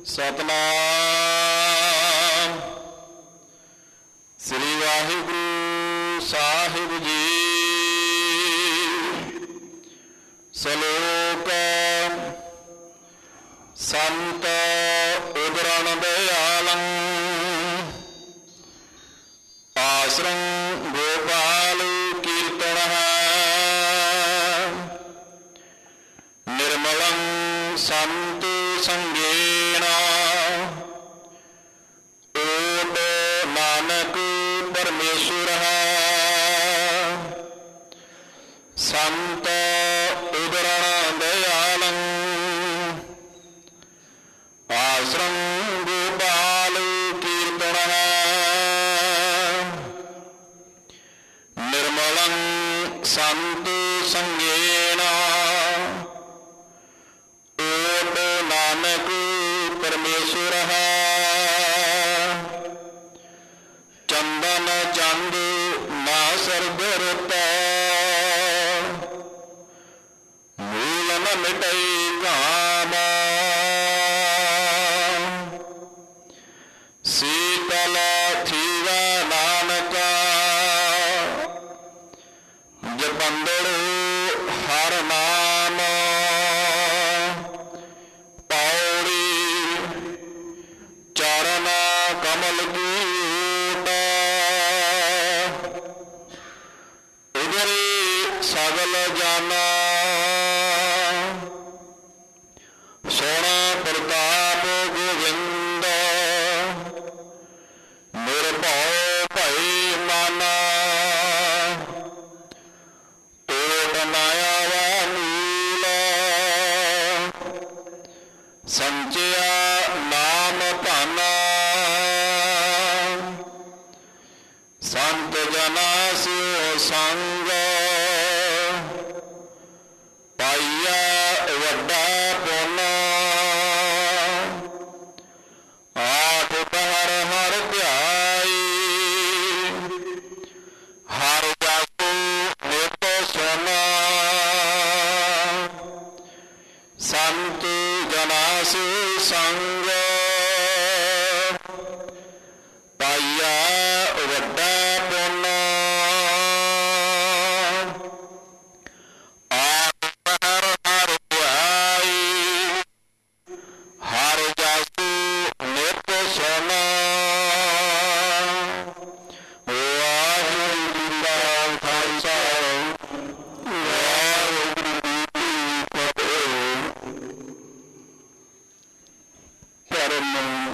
ਸਤਨਾਮ ਸ੍ਰੀ ਵਾਹਿਗੁਰੂ ਸਾਹਿਬ ਜੀ। ਸਲੋਕ ਸੰਤ ਉਦਰਣ ਦਇਆਲੰ ਆਸਰੰ ਗੋਪਾਲ ਕੀਰਤਨ ਨਿਰਮਲੰ ਸੰਤ ਸੰਗੇਣ ਓਟ ਨਾਨਕ ਪਰਮੇਸ਼ਵਰ ਸੰਤ ਉਦਰਣ ਦਇਆਲੰ ਆਸਰੰ ਗੋਪਾਲ ਕੀਰਤਨ ਨਿਰਮਲੰ ਸੰਤ ਸੰਗੇਣ ਓਟ ਨਾਨਕ ਪਰਮੇਸ਼ਵਰ ਚੰਦਨ ਚੰਦ ਨਾ ਸਰਬ ਰਤੈ ਮੂਲ ਨ ਮਿਟਈ ਕਾਮ ਸੀਤਲ ਥੀਵਾ ਨਾਨਕ ਜਪੰਦੜ ਹਰ ਨਾਮ ਪੌੜੀ ਚਰਨ ਕਮਲ ਕੀ ਉਦਰੇ ਸਗਲ ਜਾਨਾ ਸੋਹਣਾ ਪ੍ਰਤਾਪ ਗੋਵਿੰਦ ਨਿਰਭਉ ਭਈ ਮਾਨਾ ਟੋਟ ਮਾਇਆ ਮੂਲ ਸੰਚਿਆ ਨਾਮ ਭਾਨਾ ਸੰਤ ਜਨਾ ਸਿਓ ਸੰਗ ਪਾਈਆ ਵੱਡਾ ਪੁੰਨ ਆਠ ਪਹਿਰ ਹਰ ਧਿਆਈ ਹਰ ਜਾਸੂ ਨਿਤ ਸੁਨ ਸੰਤ ਜਨਾ ਸਿਓ ਸੰਗ ਪਾਈਆ ਵੱਡਾ ਪੁੰਨ ਆਠ ਪਹਿਰ ਹਰ ਧਿਆਈ ਹਰ ਜਾਸੂ ਨਿਤ ਸੁਨ ਵਾਹਿਗੁਰੂ ਜੀ ਕਾ ਖਾਲਸਾ ਵਾਹਿਗੁਰੂ ਜੀ ਕੀ ਫਤਿਹ। ਧਰਮ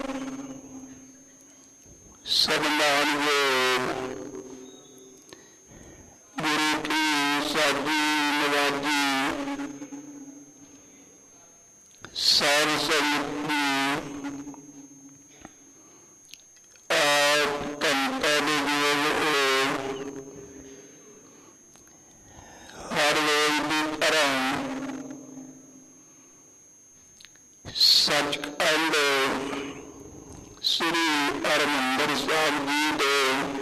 ਸਤਿਨਾਮਯੋਗ ਗੁਰੂ ਕੀ ਸਾਜੀ ਨਵਾਜੀ ਸਾਧ ਸੰਗਤ ਦੀ ਆਪ ਤੰਤਾ ਦੇ ਜੀਵਨ ਹਰ ਵੇਲੇ ਦੀ ਤਰ੍ਹਾਂ ਸੱਚਖੰਡ ਸ੍ਰੀ ਹਰਿਮੰਦਰ ਸਾਹਿਬ ਜੀ ਦੇ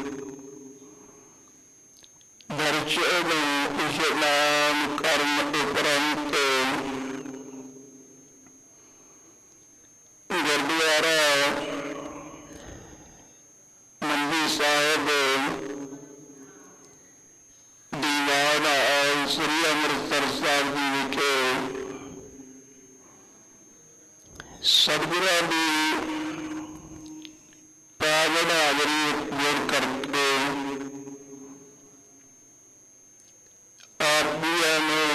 ਦਰਸ਼ਨ ਇਸ਼ਨਾਨ ਕਰਨ ਉਪਰੰਤ ਗੁਰਦੁਆਰਾ ਮੰਡੀ ਸਾਹਿਬ ਦੀਵਾਨ ਹਾਲ ਸ੍ਰੀ ਅੰਮ੍ਰਿਤਸਰ ਸਾਹਿਬ ਜੀ ਵਿਖੇ ਸਤਿਗੁਰਾਂ ਦੀ ਪਾਵਨ ਹਾਜ਼ਰੀ ਜੁੜ ਕਰਕੇ ਆਪ ਨੂੰ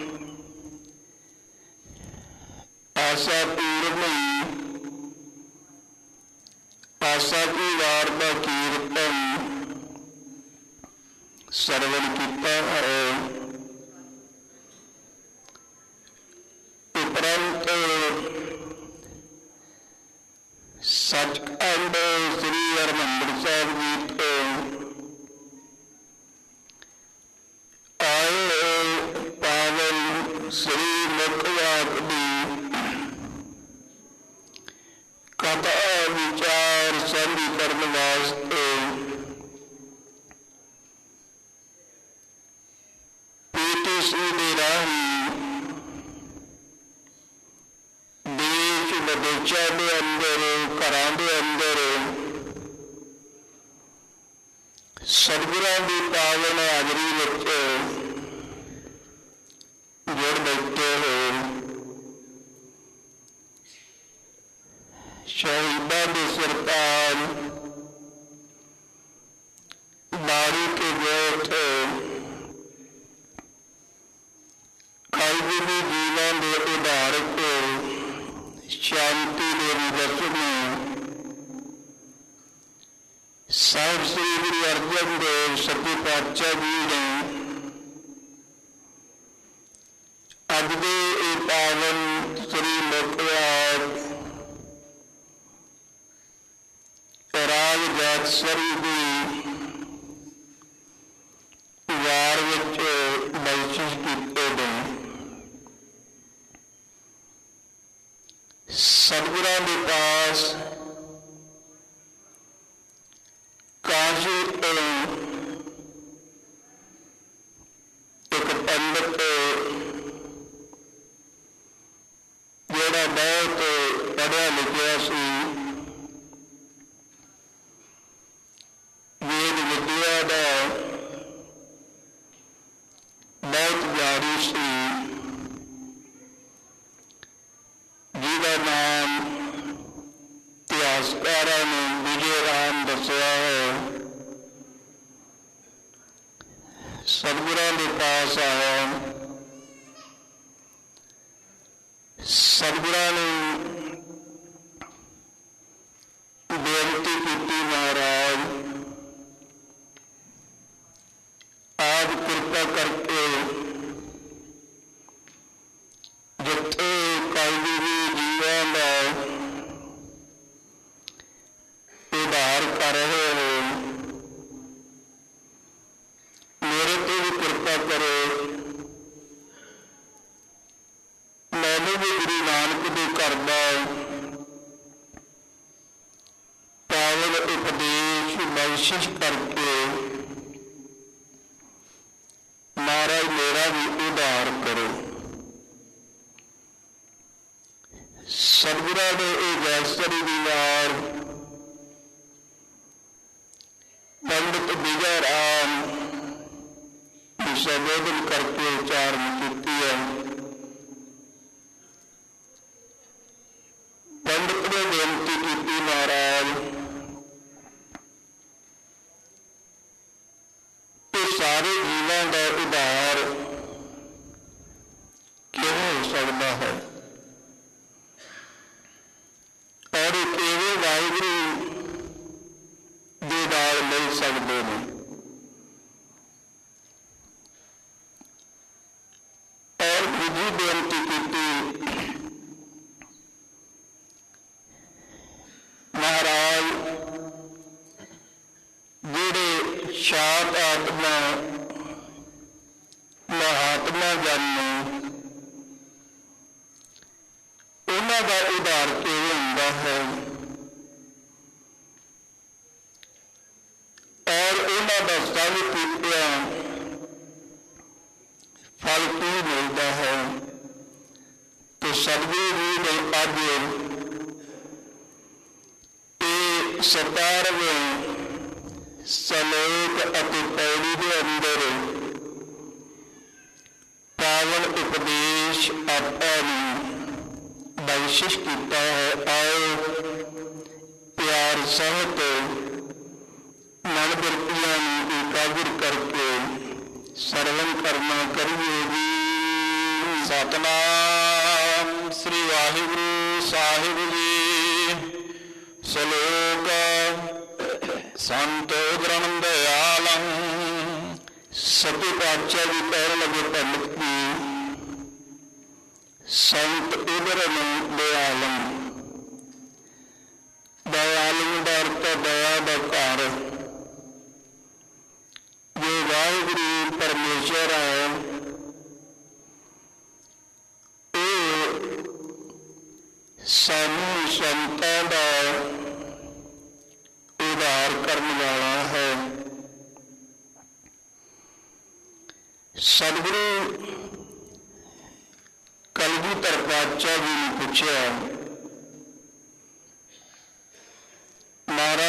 ਆਸਾ ਪੂਰਨ ਆਸਾ ਕੀ ਵਾਰ ਦਾ ਕੀਰਤਨ ਸਰਵਣ ਕੀਤਾ ਹੈ। ਉਪਰੰਤ ਸੱਚਖੰਡ ਸ੍ਰੀ ਹਰਿਮੰਦਰ ਸਾਹਿਬ ਜੀ ਤੋਂ ਆਏ ਪਾਵਨ ਸ੍ਰੀ ਮੁਖਵਾਕ ਦੀ ਕਥਾ ਵਿਚਾਰ ਸਾਂਝੀ ਕਰਨ ਵਾਸਤੇ PTC ਦੇ ਰਾਹੀਂ ਦੇਸ਼ ਵਿਦੇਸ਼ ਚਰਚਾ ਦੇ ਅੰਦਰ, ਘਰਾਂ ਦੇ ਅੰਦਰ ਸਤਿਗੁਰਾਂ ਦੀ ਪਾਵਨ ਹਾਜ਼ਰੀ ਵਿੱਚ ਜੁੜ ਬੈਠੇ ਹੋ। ਸ਼ਹੀਦਾਂ ਦੇ ਸਰਤਾਜ ਬਾੜੀ ਕੇ ਜੋਤ ਕਲਯੁਗੀ ਜੀਵਨ ਦੇ ਉਦਾਰਕ ਸ਼ਾਂਤੀ ਦੇ ਰਸਮ ਸਾਹਿਬ ਸ੍ਰੀ ਗੁਰੂ ਅਰਜਨ ਦੇਵ ਸੱਚੇ ਪਾਤਸ਼ਾਹ ਜੀ ਨੇ ਅੱਜ ਦੇ ਇਹ ਪਾਵਨ ਸ੍ਰੀ ਮੁਖਵਾਕ ਰਾਗ ਜਾਤਸਰੀ ਦੀ ਵਾਰ ਵਿੱਚ ਬਖਸ਼ਿਸ਼ ਕੀਤੇ ਨੇ। ਸਤਿਗੁਰਾਂ ਦੇ ਪਾਸ ਕਾਸ਼ੀ ਤੋਂ ਇੱਕ ਪੰਡਤ ਜਿਹੜਾ ਬਹੁਤ ਪੜ੍ਹਿਆ ਲਿਖਿਆ ਸੀ, ਵੇਦ ਵਿਦਿਆ ਦਾ ਬਹੁਤ ਜਾਰੀ ਸੀ, ਜਿਹਦਾ ਨਾਮ ਇਤਿਹਾਸਕਾਰਾਂ ਨੇ ਵਿਜੇ ਰਾਮ ਦੱਸਿਆ ਹੈ। ਸਤਿਗੁਰਾਂ ਦੇ ਪਾਸ ਆਇਆ। ਸਤਿਗੁਰਾਂ ਨੇ ਬੇਨਤੀ ਕੀਤੀ, ਮਹਾਰਾਜ ਆਪ ਕਿਰਪਾ ਕਰਕੇ ਜਿੱਥੇ ਕਲਯੁਗੀ ਜੀਵਾਂ ਦਾ ਉਧਾਰ ਕਰ ਰਹੇ ਹੋ, ਮੇਰੇ ਤੇ ਵੀ ਕਿਰਪਾ ਕਰੋ। ਮੈਨੂੰ ਵੀ ਗੁਰੂ ਨਾਨਕ ਦੇ ਘਰ ਦਾ ਪਾਵਨ ਉਪਦੇਸ਼ ਬਖਸ਼ਿਸ਼ ਕਰਕੇ ਮਹਾਰਾਜ ਮੇਰਾ ਵੀ ਉਧਾਰ ਕਰੋ। ਸਤਿਗੁਰਾਂ ਨੇ ਇਹ ਜਾਤਸਰੀ ਦੀ ਵਾਰ ਪੰਡਿਤ ਵਿਜੈ ਰਾਮ ਨੂੰ ਸੰਬੋਧਨ ਕਰਕੇ ਉਚਾਰਨ ਕੀਤੀ ਹੈ। ਪੰਡਿਤ ਨੇ ਬੇਨਤੀ ਕੀਤੀ, ਮਹਾਰਾਜ ਇਹ ਸਾਰੇ ਜੀਵਾਂ ਦਾ ਉਧਾਰ ਕਿਵੇਂ ਹੋ ਸਕਦਾ ਹੈ, ਔਰ ਇਹ ਕਿਵੇਂ ਵਾਹਿਗੁਰੂ ਦੇ ਨਾਲ ਮਿਲ ਸਕਦੇ ਨੇ। ਔਰ ਦੂਜੀ ਬੇਨਤੀ ਕੀਤੀ, ਮਹਾਰਾਜ ਜਿਹੜੇ ਸ਼ਾਂਤ ਆਤਮਾ ਮਹਾਤਮਾ ਜਨ ਨੇ, ਉਹਨਾਂ ਦਾ ਉਧਾਰ ਕਿਵੇਂ ਹੁੰਦਾ ਹੈ, ਔਰ ਉਹਨਾਂ ਦਾ ਸਭ ਕੀਤਿਆਂ ਫਲ ਕੀ ਮਿਲਦਾ ਹੈ। ਤੇ ਸਤਿਗੁਰੂ ਜੀ ਨੇ ਅੱਜ ਇਹ 17ਵੇਂ ਸਲੋਕ ਅਤੇ ਪੌੜੀ ਦੇ ਅੰਦਰ ਪਾਵਨ ਉਪਦੇਸ਼ ਆਪਾਂ ਨੂੰ ਬਖਸ਼ਿਸ਼ ਕੀਤਾ ਹੈ। ਆਓ ਪਿਆਰ ਸਹਿਤ ਮਨ ਬਿਰਤੀਆਂ ਨੂੰ ਇਕਾਗਰ ਕਰਕੇ ਸਰਵਣ ਕਰਨਾ ਕਰੀਏ ਜੀ। ਸਤਿਨਾਮ ਸ੍ਰੀ ਵਾਹਿਗੁਰੂ ਸਾਹਿਬ ਜੀ। ਸਲੋਕ ਸੰਤੋ ਜਨਮ ਦਿਆਲੰ। ਸੱਚੇ ਪਾਤਸ਼ਾਹ ਜੀ ਕਹਿਣ ਲੱਗੇ ਪੰਡਿਤ ਜੀ, ਸੰਤ ਉਦਰ ਨੂੰ ਦਿਆਲੰ। ਦਿਆਲੰ ਦਾ ਅਰਥ ਦਇਆ ਦਾ ਘਰ। ਜੋ ਵਾਹਿਗੁਰੂ ਪਰਮੇਸ਼ਰ ਹੈ, ਉਹ ਸਾਨੂੰ ਸੰਤਾਂ ਦਾ ਉਧਾਰ ਕਰਨ ਵਾਲਾ ਹੈ। ਸਤਿਗੁਰੂ ਕਲਗੀਧਰ ਪਾਤਸ਼ਾਹ ਜੀ ਨੇ ਪੁੱਛਿਆ,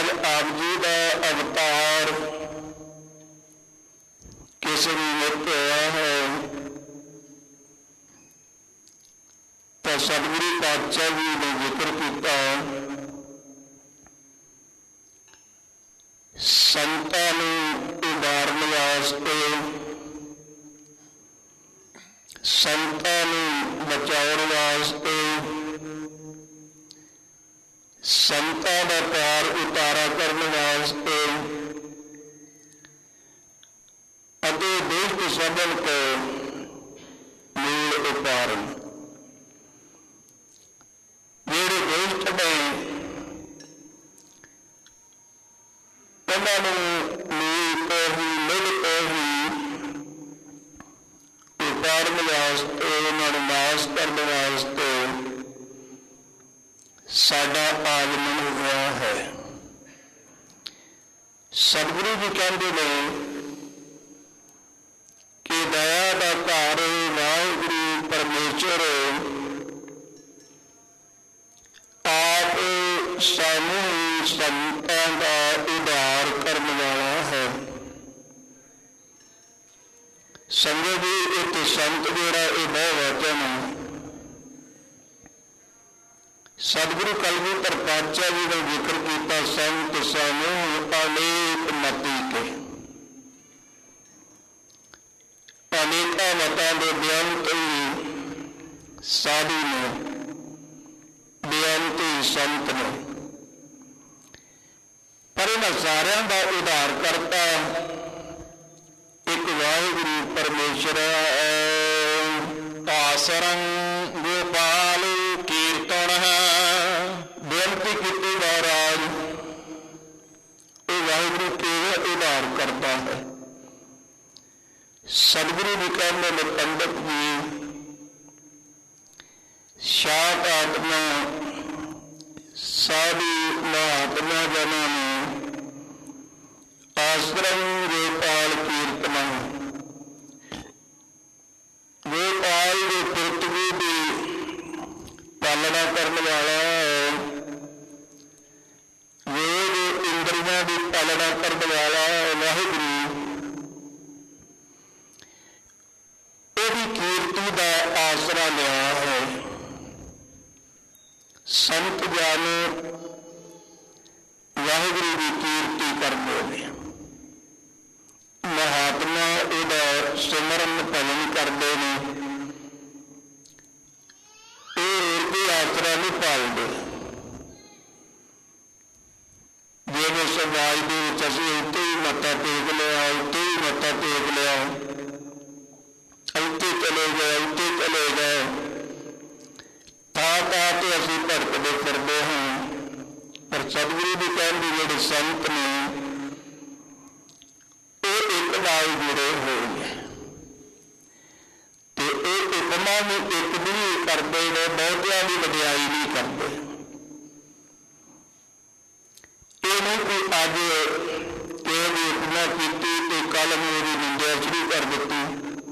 ਆਪ ਜੀ ਦਾ ਅਵਤਾਰ ਕਿਸ ਨਿਮਿਤ ਹੋਇਆ ਹੈ, ਤਾਂ ਸਤਿਗੁਰੂ ਪਾਤਸ਼ਾਹ ਜੀ ਨੇ ਜ਼ਿਕਰ ਕੀਤਾ ਸੰਤਾਂ ਨੂੰ ਉਦਾਰਨ ਵਾਸਤੇ, ਸੰਤਾਂ ਨੂੰ ਬਚਾਉਣ ਵਾਸਤੇ, ਸੰਤਾਂ ਦਾ ਭਾਰ ਉਤਾਰਾ ਕਰਨ ਵਾਸਤੇ ਅਤੇ ਦੁਸ਼ਟ ਸਭਨ ਕੋ ਮੂਲ ਉਤਾਰਨ। ਜਿਹੜੇ ਦੁਸ਼ਟ ਨੇ ਉਹਨਾਂ ਨੂੰ ਮੂਲ ਤੋਂ ਹੀ, ਮੁੱਢ ਤੋਂ ਹੀ ਉਤਾਰਨ ਵਾਸਤੇ, ਉਹਨਾਂ ਨੂੰ ਨਾਸ਼ ਕਰਨ ਵਾਸਤੇ ਸਾਡਾ ਆਗਮਨ ਹੋਇਆ ਹੈ। ਸਤਿਗੁਰੂ ਜੀ ਕਹਿੰਦੇ ਨੇ ਕਿ ਦਇਆ ਦਾ ਘਰ ਵਾਹਿਗੁਰੂ ਪਰਮੇਸ਼ਰ ਆਪ ਸਾਨੂੰ ਸੰਤਾਂ ਦਾ ਉਧਾਰ ਕਰਨ ਵਾਲਾ ਹੈ। ਸੰਗਤ ਜੀ, ਇੱਕ ਸੰਤ ਜਿਹੜਾ ਇਹ ਬਹੁਵਚਨ ਸਤਿਗੁਰੂ ਕਲਗੀਧਰ ਪਾਤਸ਼ਾਹ ਜੀ ਨੇ ਜ਼ਿਕਰ ਕੀਤਾ, ਸੰਤ ਸਮੂਹ ਅਨੇਕ ਮਤੀ ਕੇ। ਅਨੇਕਾਂ ਮਤਾਂ ਦੇ ਬੇਅੰਤ ਹੀ ਸਾਧੂ ਨੇ, ਬੇਅੰਤ ਹੀ ਸੰਤ ਨੇ, ਪਰ ਇਹਨਾਂ ਸਾਰਿਆਂ ਦਾ ਉਧਾਰ ਕਰਤਾ ਇੱਕ ਵਾਹਿਗੁਰੂ ਪਰਮੇਸ਼ਰ। ਆਸਰੰ ਗੋਪਾਲ ਕੀਰਤਨ ਬੇਨਤੀ ਕੀਤੀ ਮਹਾਰਾਜ, ਉਹ ਵਾਹਿਗੁਰੂ ਕਿਵੇਂ ਉਧਾਰ ਕਰਦਾ ਹੈ। ਸਤਿਗੁਰੂ ਜੀ ਕਹਿੰਦੇ ਨੇ ਪੰਡਤ ਜੀ, ਸ਼ਾਂਤ ਆਤਮਾ ਸਾਧੂ ਮਹਾਤਮਾ ਜਨਾਂ ਨੂੰ ਆਸਰੰ ਗੋਪਾਲ ਕੀਰਤਨ, ਗੋਪਾਲ ਦੇ ਪਿਰਤਵੀ ਦੀ ਪਾਲਣਾ ਕਰਨ ਵਾਲਾ ਹੈ, ਵੇਦ ਇੰਦਰੀਆਂ ਦੀ ਪਾਲਣਾ ਕਰਨ ਵਾਲਾ ਵਾਹਿਗੁਰੂ, ਉਹਦੀ ਕੀਰਤੀ ਦਾ ਆਸਰਾ ਲਿਆ ਹੈ। ਸੰਤ ਜਨ ਵਾਹਿਗੁਰੂ ਦੀ ਕੀਰਤੀ ਕਰਦੇ ਨੇ, ਮਹਾਤਮਾ ਇਹਦਾ ਸਿਮਰਨ ਭਜਨ ਕਰਦੇ ਨੇ, ਇਹ ਹੋਰ ਕੋਈ ਆਸਰਾ ਨਹੀਂ ਪਾਲਦੇ। ਜਿਵੇਂ ਸਮਾਜ ਦੇ ਵਿੱਚ ਅਸੀਂ ਉੱਤੇ ਹੀ ਮੱਥਾ ਟੇਕ ਲਿਆ, ਉੱਤੇ ਹੀ ਮੱਥਾ ਟੇਕ ਲਿਆ, ਉੱਤੇ ਚਲੇ ਗਏ, ਉੱਤੇ ਚਲੇ ਗਏ, ਥਾਂ ਤੇ ਅਸੀਂ ਭਟਕਦੇ ਫਿਰਦੇ ਹਾਂ। ਪਰ ਸਤਿਗੁਰੂ ਦੀ ਕਹਿੰਦੇ ਜਿਹੜੇ ਸੰਤ ਨੇ ਇਹ ਇੱਕ ਨਾਲ ਜੁੜੇ ਹੋਏ ਨੇ, ਤੇ ਇਹ ਉਪਮਾ ਨੂੰ ਇੱਕ ਦੀ ਕਰਦੇ ਨੇ, ਬਹੁਤਿਆਂ ਦੀ ਵਡਿਆਈ ਨਹੀਂ ਕਰਦੇ। ਇਹ ਨਹੀਂ ਕਿ ਅੱਜ ਕਿਸੇ ਦੀ ਉਪਮਾ ਕੀਤੀ ਤੇ ਕੱਲ੍ਹ ਨੂੰ ਉਹਦੀ ਨਿੰਦਿਆ ਸ਼ੁਰੂ ਕਰ ਦਿੱਤੀ।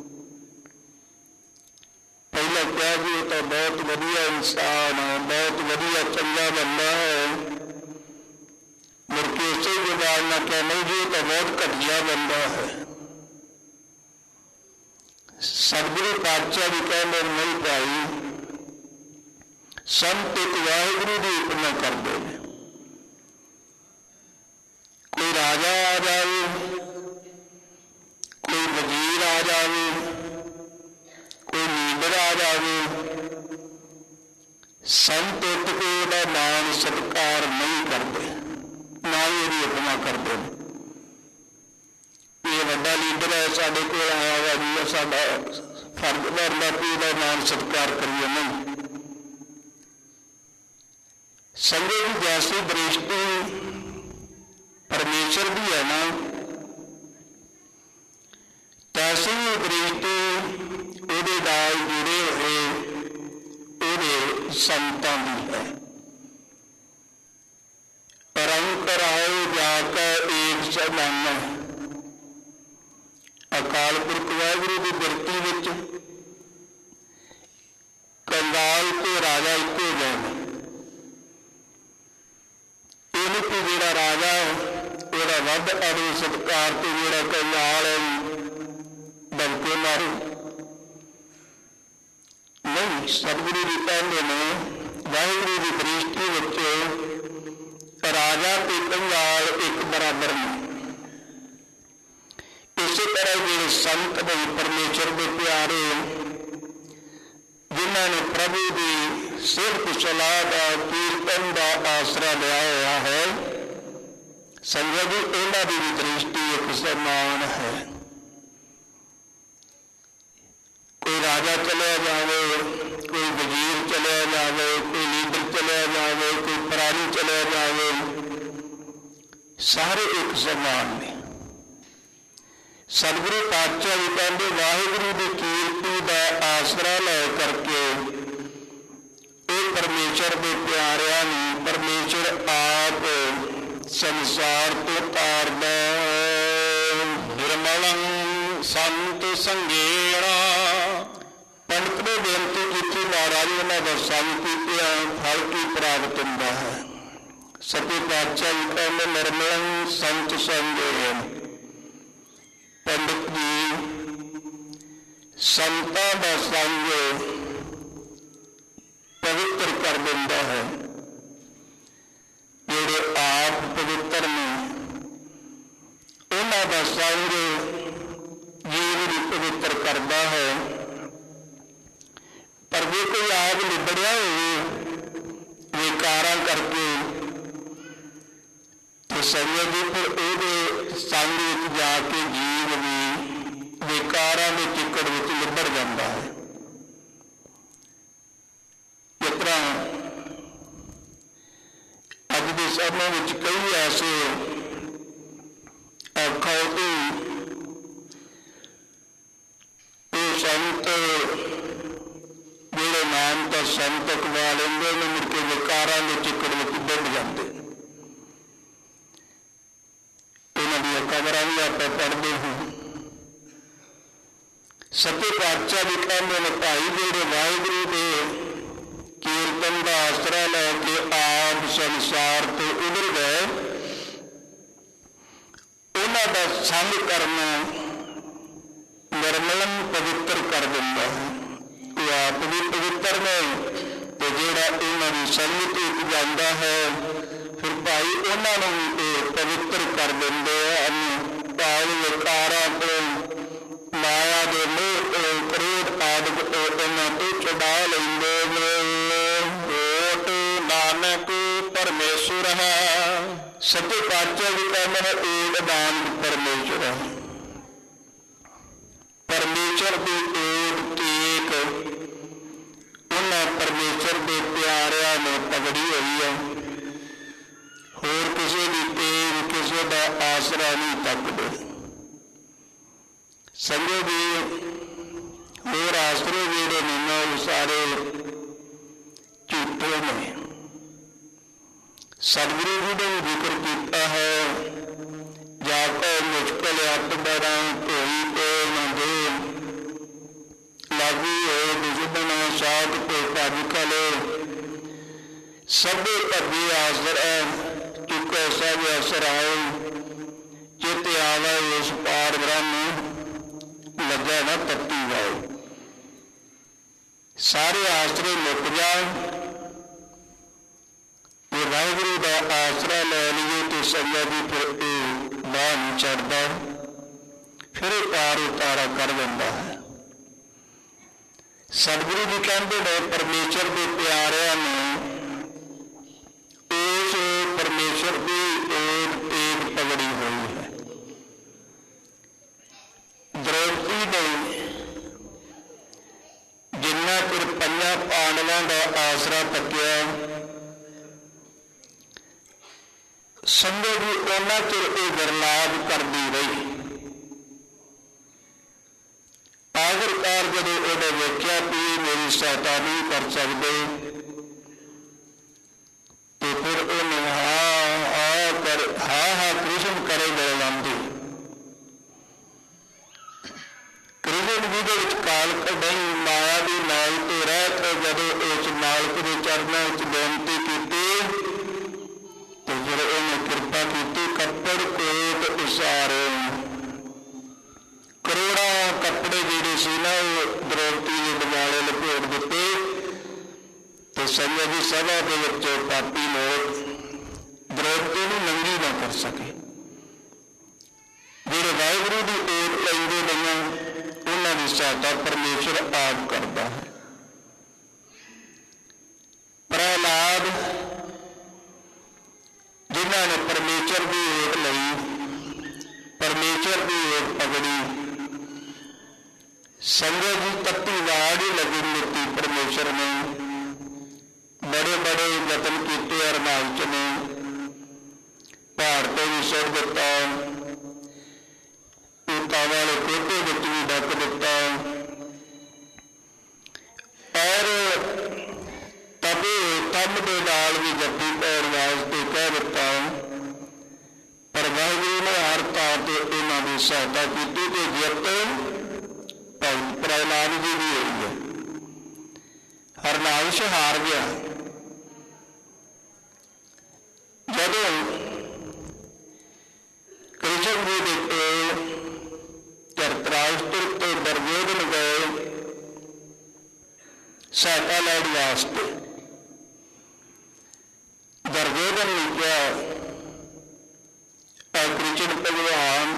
ਪਹਿਲਾਂ ਕਿਹਾ ਜੀ ਇਹ ਤਾਂ ਬਹੁਤ ਵਧੀਆ ਇਨਸਾਨ ਹੈ, ਬਹੁਤ ਵਧੀਆ ਚੰਗਾ ਬੰਦਾ ਹੈ, ਮੁੜ ਕੇ ਉਸੇ ਜਵਾਬ ਨਾਲ ਕਿਹਾ ਨਹੀਂ ਜੀ ਇਹ ਤਾਂ ਬਹੁਤ ਘਟੀਆ ਬੰਦਾ ਹੈ। ਸਤਿਗੁਰੂ ਪਾਤਸ਼ਾਹ ਜੀ ਕਹਿੰਦੇ ਨਹੀਂ ਭਾਈ, ਸੰਤ ਇੱਕ ਵਾਹਿਗੁਰੂ ਦੀ ਉਪਮਾ ਕਰਦੇ ਨੇ। ਕੋਈ ਰਾਜਾ ਆ ਜਾਵੇ, ਕੋਈ ਵਜ਼ੀਰ ਆ ਜਾਵੇ, ਕੋਈ ਲੀਡਰ ਆ ਜਾਵੇ, ਸੰਤ ਉੱਠ ਕੇ ਉਹਦਾ ਮਾਣ ਸਤਿਕਾਰ ਨਹੀਂ ਕਰਦੇ, ਨਾ ਹੀ ਉਹਦੀ ਉਪਮਾ ਕਰਦੇ ਨੇ। ਇਹ ਵੱਡਾ ਲੀਡਰ ਹੈ, ਸਾਡੇ ਕੋਲ ਆਇਆ ਵਾ ਜੀ, ਸਾਡਾ ਫਰਜ਼ ਬਣਦਾ ਕਿ ਉਹਦਾ ਮਾਣ ਸਤਿਕਾਰ ਕਰੀਏ। ਨਹੀਂ, ਸੰਗਤ ਦੀ ਜੈਸੀ ਦ੍ਰਿਸ਼ਟੀ ਪਰਮੇਸ਼ਰ ਦੀ ਹੈ ਨਾ, ਤੈਸੀ ਦ੍ਰਿਸ਼ਟੀ ਉਹਦੇ ਨਾਲ ਜੁੜੇ ਹੋਏ ਉਹਦੇ ਸੰਤਾਂ ਦੀ ਹੈ। ਰੰਗ ਰਾਏ ਜਾ ਕੇ ਏਕ ਸਮਾਨਾ, ਅਕਾਲ ਪੁਰਖ ਵਾਹਿਗੁਰੂ ਦੀ ਬਿਰਤੀ ਵਿੱਚ ਕੰਗਾਲ ਤੇ ਰਾਜਾ ਇੱਕੋ ਜਿਹੇ ਨੇ। ਇਹ ਰੂਪੀ ਜਿਹੜਾ ਰਾਜਾ ਉਹਦਾ ਵੱਧ ਆਦਰ ਸਤਿਕਾਰ ਤੇ ਜਿਹੜਾ ਕੋਈ ਨਾਲ ਬਲਕੇ ਮਾਰੂ ਨਹੀਂ। ਸਤਿਗੁਰੂ ਜੀ ਕਹਿੰਦੇ ਨੇ ਵਾਹਿਗੁਰੂ ਦੀ ਦ੍ਰਿਸ਼ਟੀ ਵਿੱਚ ਰਾਜਾ ਤੇ ਕੰਗਾਲ ਇੱਕ ਬਰਾਬਰ ਨੇ। ਇਸੇ ਤਰ੍ਹਾਂ ਜਿਹੜੇ ਸੰਤ ਨੇ ਪਰਮੇਸ਼ਰ ਦੇ ਪਿਆਰੇ ਜਿਨ੍ਹਾਂ ਨੇ ਪ੍ਰਭੂ ਦੀ ਸਿਫਤ ਸਲਾਹ ਦਾ ਕੀਰਤਨ ਦਾ ਆਸਰਾ ਲਿਆ ਹੋਇਆ ਹੈ, ਸੰਗਤ ਜੀ ਇਹਨਾਂ ਦੀ ਵੀ ਦ੍ਰਿਸ਼ਟੀ ਇੱਕ ਸਮਾਨ ਹੈ। ਕੋਈ ਰਾਜਾ ਚਲਿਆ ਜਾਵੇ, ਕੋਈ ਵਜ਼ੀਰ ਚਲਿਆ ਜਾਵੇ, ਕੋਈ ਲੀਡਰ ਚਲਿਆ ਜਾਵੇ, ਕੋਈ ਪ੍ਰਾਣੀ ਚਲਿਆ ਜਾਵੇ, ਸਾਰੇ ਇੱਕ ਸਮਾਨ ਨੇ। ਸਤਿਗੁਰੂ ਪਾਤਸ਼ਾਹ ਜੀ ਕਹਿੰਦੇ ਵਾਹਿਗੁਰੂ ਦੀ ਕੀਰਤੀ ਦਾ ਆਸਰਾ ਲੈ ਕਰਕੇ ਇਹ ਪਰਮੇਸ਼ਰ ਦੇ ਪਿਆਰਿਆਂ ਨੂੰ ਪਰਮੇਸ਼ਰ ਆਪ ਸੰਸਾਰ ਤੋਂ ਤਾਰਦਾ। ਨਿਰਮਲੰ ਸੰਤ ਸੰਗੇਣਾ, ਪੰਡਤ ਨੇ ਬੇਨਤੀ ਕੀਤੀ ਮਹਾਰਾਜ ਉਹਨਾਂ ਦਾ ਸੰਗ ਕੀਤਿਆਂ ਫਲ ਕੀ ਪ੍ਰਾਪਤ ਹੁੰਦਾ ਹੈ। ਸੱਚੇ ਪਾਤਸ਼ਾਹ ਜੀ ਕਹਿੰਦੇ ਨਿਰਮਲੰ ਸੰਤ ਸੰਗੇਣ, ਪੰਡਤ ਜੀ ਸੰਤਾਂ ਦਾ ਸੰਗ ਪਵਿੱਤਰ ਕਰ ਦਿੰਦਾ ਹੈ। ਜਿਹੜੇ ਆਪ ਪਵਿੱਤਰ ਨੇ ਉਹਨਾਂ ਦਾ ਸੰਗ ਜੀਵ ਨੂੰ ਪਵਿੱਤਰ ਕਰਦਾ ਹੈ। ਪਰ ਜੇ ਕੋਈ ਆਪ ਲਿਬੜਿਆ ਹੋਵੇ ਵਿਕਾਰਾਂ ਕਰਕੇ ਤੇ ਸੰਗਤ ਜੀ ਫਿਰ ਉਹਦੇ ਸੰਗ ਵਿੱਚ ਜਾ ਕੇ ਜੀਵ ਵੀ ਵਿਕਾਰਾਂ ਦੇ ਚਿੱਕੜ ਵਿੱਚ ਲਿਬੜ ਜਾਂਦਾ ਹੈ। ਜਿਸ ਤਰ੍ਹਾਂ ਅੱਜ ਦੇ ਸਮੇਂ ਵਿੱਚ ਕਈ ਐਸੇ ਅਖੌਤੀ ਉਹ ਸੰਤ ਜਿਹੜੇ ਨਾਮ ਤਾਂ ਸੰਤ ਅਖਵਾ ਲੈਂਦੇ ਨੇ, ਮੁੜ ਕੇ ਵਿਕਾਰਾਂ ਦੇ ਚਿੱਕੜ ਵਿੱਚ ਡੁੱਬ ਜਾਂਦੇ। ਉਹਨਾਂ ਦੀਆਂ ਕਬਰਾਂ ਵੀ ਆਪਾਂ ਪੜ੍ਹਦੇ ਹਾਂ। ਸੱਚੇ ਪਾਤਸ਼ਾਹ ਜੀ ਕਹਿੰਦੇ ਨੇ ਭਾਈ ਜਿਹੜੇ ਵਾਹਿਗੁਰੂ ਦੇ ਕੀਰਤਨ ਦਾ ਆਸਰਾ ਲੈ ਕੇ ਆਪ ਸੰਸਾਰ ਤੋਂ ਉਭਰ ਗਏ, ਉਹਨਾਂ ਦਾ ਸੰਗ ਕਰਨਾ ਨਿਰਮਲਨ ਪਵਿੱਤਰ ਕਰ ਦਿੰਦਾ ਹੈ। ਉਹ ਆਪ ਵੀ ਪਵਿੱਤਰ ਨੇ ਤੇ ਜਿਹੜਾ ਇਹਨਾਂ ਦੀ ਸੰਗਤ ਵਿੱਚ ਜਾਂਦਾ ਹੈ ਫਿਰ ਭਾਈ ਉਹਨਾਂ ਨੂੰ ਵੀ ਇਹ ਪਵਿੱਤਰ ਕਰ ਦਿੰਦੇ ਹਨ। ਭਾਵ ਵਿਕਾਰਾਂ ਤੋਂ, ਮਾਇਆ ਦੇ ਮੋਹ ਤੋਂ, ਕ੍ਰੋਧ ਆਦਿ ਤੋਂ ਇਹਨਾਂ ਤੋਂ ਛੁਡਾ ਲੈਂਦੇ ਨੇ। ਓਟ ਨਾਨਕ ਪਰਮੇਸ਼ਰ ਹੈ। ਸੱਚੇ ਪਾਤਸ਼ਾਹ ਜੀ ਕਹਿੰਦੇ ਨੇ ਏਕ ਨਾਨਕ ਪਰਮੇਸ਼ਰ ਹੈ। ਪਰਮੇਸ਼ਰ ਦੀ ਏਕ ਟੇਕ ਉਹਨਾਂ ਪਰਮੇਸ਼ਰ ਦੇ ਪਿਆਰਿਆਂ ਨੇ ਪਕੜੀ ਹੋਈ ਹੈ। ਹੋਰ ਕਿਸੇ ਦੀ ਟੇਕ, ਕਿਸੇ ਦਾ ਆਸਰਾ ਨਹੀਂ ਤੱਕਦੇ। ਸੰਗਤ ਜੀ ਹੋਰ ਆਸਰੇ ਜਿਹੜੇ ਨੇ ਨਾ ਉਹ ਸਾਰੇ ਝੂਠੇ ਨੇ। ਸਤਿਗੁਰੂ ਜੀ ਨੇ ਜ਼ਿਕਰ ਕੀਤਾ ਹੈ ਜਾ ਕੋ ਮੁਸ਼ਕਿਲ ਅੱਤ ਬਰਾਂ ਧੋਈ ਤੇ ਨਾ ਦੇ ਲਾਗੀ ਹੋਏ ਦੁਸ਼ਮਨ ਸਾਧ ਕੋ ਭਜ ਕਲੇ ਸਭੇ ਭੱਜੇ ਆਸਰਾ ਚੁੱਕੋ ਸਭ ਅਸਰਾਏ ਚਿਤ ਆਵੇ ਉਸ ਪਾਰ ਬ੍ਰਹਮ ਲੱਗਾ ਨਾ ਤੱਤੀ ਜਾਏ। ਸਾਰੇ ਆਸਰੇ ਮੁੱਕ ਜਾਣ ਤੇ ਵਾਹਿਗੁਰੂ ਦਾ ਆਸਰਾ ਲੈ ਲਈਏ ਤੇ ਸੰਗਤ ਦੀ ਫਿਰ ਇਹ ਬਾਹ ਨਹੀਂ ਚੜ੍ਹਦਾ, ਫਿਰ ਇਹ ਪਾਰ ਉਤਾਰਾ ਕਰ ਦਿੰਦਾ ਹੈ। ਸਤਿਗੁਰੂ ਜੀ ਕਹਿੰਦੇ ਨੇ ਪਰਮੇਸ਼ਰ ਦੇ ਪਿਆਰਿਆਂ ਨੂੰ ਉਸ ਪਰਮੇਸ਼ਰ ਦੀ ਏਕ ਟੇਕ ਪਕੜੀ ਹੋਈ ਹੈ। ਦ੍ਰੋਪਦੀ ਨੇ ਜਿੰਨਾ ਚਿਰ ਪੰਜਾਂ ਪਾਂਡਵਾਂ ਦਾ ਆਸਰਾ ਤੱਕਿਆ, ਸੰਗਤ ਜੀ ਉਹਨਾਂ ਚਿਰ ਇਹ ਵਿਰਲਾਪ ਕਰਦੀ ਰਹੀ। ਆਖਿਰਕਾਰ ਜਦੋਂ ਉਹਨੇ ਵੇਖਿਆ ਵੀ ਮੇਰੀ ਸਹਾਇਤਾ ਨਹੀਂ ਕਰ ਸਕਦੇ ਤੇ ਫਿਰ ਉਹਨੇ ਹਾਂ ਕ੍ਰਿਸ਼ਨ ਕਰੇ ਮਿਲ ਜਾਂਦੀ। ਕ੍ਰਿਸ਼ਨ ਜੀ ਦੇ ਵਿੱਚ ਕਾਲ ਕਢਾਈ ਮਾਇਆ ਦੀ ਨਾਲ ਤੋਂ ਰਹਿ ਕੇ ਜਦੋਂ ਉਸ ਮਾਲਕ ਦੇ ਚਰਨਾਂ ਵਿੱਚ ਬੇਨਤੀ ਕੀਤੀ ਤੇ ਫਿਰ ਉਹਨੇ ਕਰ ਸਕੇ। ਜਿਹੜੇ ਵਾਹਿਗੁਰੂ ਦੀ ਓਟ ਲੈਂਦੇ ਨਹੀਂ ਉਹਨਾਂ ਦੀ ਸਹਾਇਤਾ ਪਰਮੇਸ਼ਰ ਆਪ ਕਰਦਾ ਹੈ। ਪ੍ਰਹਿਲਾਦ ਜਿਨ੍ਹਾਂ ਨੇ ਪਰਮੇਸ਼ਰ ਦੀ ਓਟ ਲਈ, ਪਰਮੇਸ਼ਰ ਦੀ ਓਟ ਪਕੜੀ, ਸੰਗਤ ਦੀ ਤੱਤੀ ਵਾੜ ਹੀ ਲੱਗੀ ਦਿੱਤੀ। ਪਰਮੇਸ਼ਰ ਨੇ ਬੜੇ ਬੜੇ ਯਤਨ ਕੀਤੇ, ਅਰਮਾਨ ਚ ਨੇ ਪਹਾੜ ਤੇ ਵੀ ਸੁੱਟ ਦਿੱਤਾ, ਊਤਾਂ ਵਾਲੇ ਕੋਟੇ ਵਿੱਚ ਵੀ ਡੱਕ ਦਿੱਤਾ, ਔਰ ਤੰਬ ਦੇ ਨਾਲ ਵੀ ਜੱਫੀ ਪਾਉਣ ਵਾਸਤੇ ਕਹਿ ਦਿੱਤਾ। ਪਰ ਵਾਹਿਗੁਰੂ ਨੇ ਹਰ ਥਾਂ ਤੇ ਇਹਨਾਂ ਦੀ ਸਹਾਇਤਾ ਕੀਤੀ ਤੇ ਜਿੱਤ ਪ੍ਰਹਿਲਾਦ ਜੀ ਦੀ ਹੋਈ ਹੈ। ਹਰਨਾਂਸ਼ ਹਾਰ ਗਿਆ। ਜਦੋਂ ਕ੍ਰਿਸ਼ਨ ਜੀ ਦੇ ਧਰਤਰਾਸ਼ਟਰ ਤੇ ਦੁਰਯੋਧਨ ਗਏ ਸਹਾਇਤਾ ਲੈਣ ਵਾਸਤੇ, ਦੁਰਯੋਧਨ ਨੇ ਕਿਹਾ, ਕ੍ਰਿਸ਼ਨ ਭਗਵਾਨ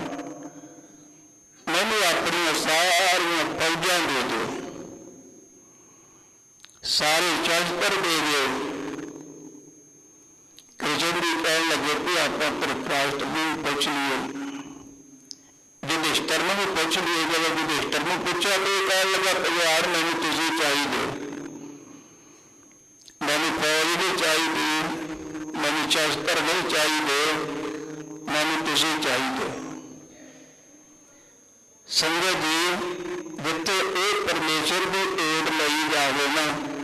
ਮੈਨੂੰ ਆਪਣੀਆਂ ਸਾਰੀਆਂ ਫੌਜਾਂ ਦੇ ਦਿਓ, ਸਾਰੇ ਸ਼ਸਤਰ ਦੇ ਦਿਓ। ਕ੍ਰਿਸ਼ਨ ਜੀ ਕਹਿਣ ਲੱਗੇ ਕਿ ਆਪਾਂ ਧਰਤਰਾਸ਼ਟਰ ਨੂੰ ਪੁੱਛ ਲਈਏ, ਯੁਧਿਸ਼ਟਰ ਨੂੰ ਵੀ ਪੁੱਛ ਲਈਏ। ਜਦੋਂ ਯੁਧਿਸ਼ਟਰ ਨੂੰ ਪੁੱਛਿਆ ਤਾਂ ਇਹ ਕਹਿਣ ਲੱਗਾ, ਭਗਵਾਨ ਮੈਨੂੰ ਤੁਸੀਂ ਚਾਹੀਦੇ, ਮੈਨੂੰ ਫੌਜ ਨਹੀਂ ਚਾਹੀਦੀ, ਮੈਨੂੰ ਸ਼ਸਤਰ ਨਹੀਂ ਚਾਹੀਦੇ, ਮੈਨੂੰ ਤੁਸੀਂ ਚਾਹੀਦੇ। ਸੰਗਤ ਜੀ, ਜਿੱਥੇ ਇਹ ਪਰਮੇਸ਼ਰ ਦੀ ਓਟ ਲਈ ਜਾਵੇ ਨਾ,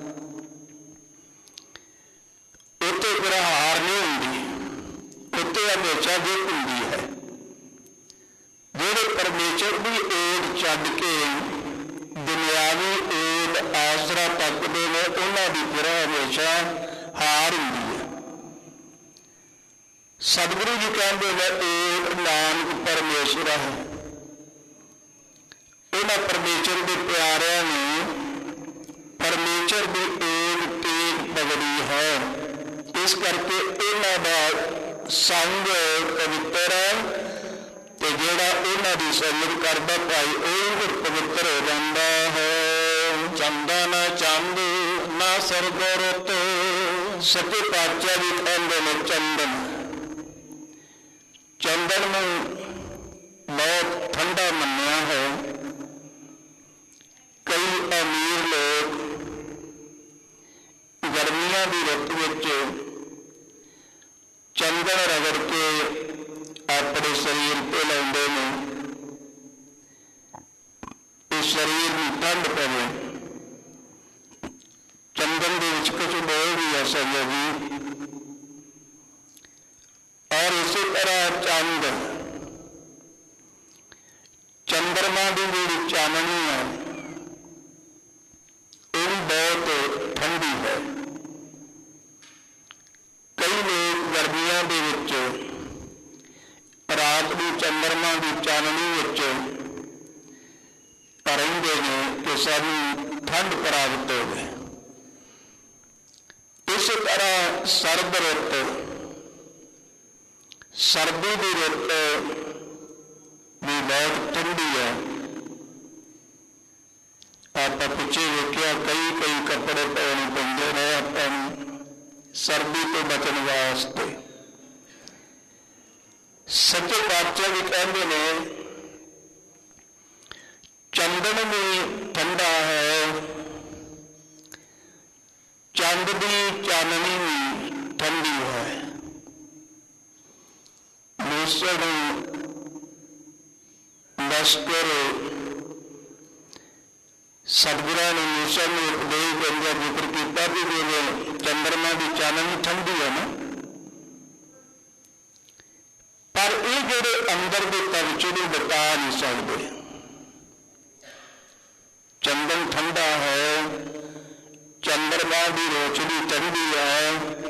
ਉੱਥੇ ਫਿਰ ਹਾਰ ਨਹੀਂ ਹੁੰਦੀ, ਉੱਥੇ ਹਮੇਸ਼ਾ ਜਿੱਤ ਹੁੰਦੀ ਹੈ। ਜਿਹੜੇ ਪਰਮੇਸ਼ਰ ਦੀ ਓਟ ਛੱਡ ਕੇ ਦੁਨਿਆਵੀ ਓਟ ਆਸਰਾ ਤੱਕਦੇ ਨੇ, ਉਹਨਾਂ ਦੀ ਫਿਰ ਹਮੇਸ਼ਾ ਹਾਰ ਹੁੰਦੀ ਹੈ। ਸਤਿਗੁਰੂ ਜੀ ਕਹਿੰਦੇ ਨੇ ਓਟ ਨਾਨਕ ਪਰਮੇਸ਼ਰ ਹੈ। ਉਹਨਾਂ ਪਰਮੇਸ਼ਰ ਦੇ ਪਿਆਰਿਆਂ ਨੂੰ ਪਰਮੇਸ਼ਰ ਦੀ ਓਟ ਤੇਗ ਪਕੜੀ ਹੈ, ਇਸ ਕਰਕੇ ਇਹਨਾਂ ਦਾ ਸੰਗ ਪਵਿੱਤਰ ਹੈ ਤੇ ਜਿਹੜਾ ਉਹਨਾਂ ਦੀ ਸੰਗਤ ਕਰਦਾ ਭਾਈ ਉਹ ਵੀ ਪਵਿੱਤਰ ਹੋ ਜਾਂਦਾ ਹੈ। ਚੰਦਨ ਚੰਦ ਨਾ ਸਰਗੋ ਰੁੱਤ, ਸੱਚੇ ਪਾਤਸ਼ਾਹ ਵੀ ਕਹਿੰਦੇ ਨੇ ਚੰਦਨ, ਚੰਦਨ ਨੂੰ ਬਹੁਤ ਠੰਡਾ ਮੰਨਿਆ ਹੈ। ਕਈ ਅਮੀਰ ਲੋਕ ਗਰਮੀਆਂ ਦੀ ਰੁੱਤ ਵਿੱਚ ਚੰਦਨ ਰਗੜ ਕੇ ਆਪਣੇ ਸਰੀਰ ਤੇ ਲਾਉਂਦੇ ਨੇ, ਇਸ ਸਰੀਰ ਨੂੰ ਠੰਡ ਪਵੇ। ਚੰਦਨ ਦੇ ਵਿੱਚ ਕੁਝ ਬੋਲ ਵੀ ਐਸਾ ਜੀ। ਔਰ ਇਸੇ ਤਰ੍ਹਾਂ ਚੰਦ, ਚੰਦਰਮਾ ਦੀ ਜਿਹੜੀ ਚਾਨਣੀ ਹੈ ਇਹ ਵੀ ਬਹੁਤ ਠੰਡੀ ਹੈ। ਕਈ ਲੋਕ ਗਰਮੀਆਂ ਦੇ ਵਿੱਚ ਰਾਤ ਨੂੰ ਚੰਦਰਮਾ ਦੀ ਚਾਨਣੀ ਵਿੱਚ ਰਹਿੰਦੇ ਨੇ ਕਿ ਸਾਨੂੰ ਠੰਡ ਪ੍ਰਾਪਤ ਹੋਵੇ। ਇਸੇ ਤਰ੍ਹਾਂ ਸਰਦ ਰੁੱਤ, ਸਰਦੀ ਦੀ ਰੁੱਤ ਵੀ ਬਹੁਤ ਠੰਡੀ ਹੈ। ਆਪਾਂ ਪਿੱਛੇ ਵੇਖਿਆ ਕਈ ਕੱਪੜੇ ਪਾਉਣੇ ਪੈਂਦੇ ਨੇ ਆਪਾਂ ਨੂੰ ਸਰਦੀ ਤੋਂ ਬਚਣ ਵਾਸਤੇ। ਸੱਚੇ ਪਾਤਸ਼ਾਹ ਵੀ ਕਹਿੰਦੇ ਨੇ ਚੰਦਨ ਵੀ ਠੰਡਾ ਹੈ, ਚੰਦ ਦੀ ਚਾਨਣੀ ਵੀ ਠੰਡੀ ਹੈ। ਮੂਸੜ ਲਸ਼ਕਰ ਸਤਿਗੁਰਾਂ ਨੇ ਮੂਸਾ ਨੂੰ ਉਪਦੇਸ਼ ਦਿੰਦਿਆਂ ਜ਼ਿਕਰ ਕੀਤਾ ਵੀ ਜਿਵੇਂ ਚੰਦਰਮਾ ਦੀ ਚਾਨਣੀ ਠੰਡੀ ਹੈ ਨਾ, ਪਰ ਇਹ ਜਿਹੜੇ ਅੰਦਰ ਦੇ ਤਵਚੇ ਨੂੰ ਬਤਾ ਨਹੀਂ ਸਕਦੇ। ਚੰਦਨ ਠੰਡਾ ਹੈ, ਚੰਦਰਮਾ ਦੀ ਰੋਸ਼ਨੀ ਠੰਡੀ ਹੈ,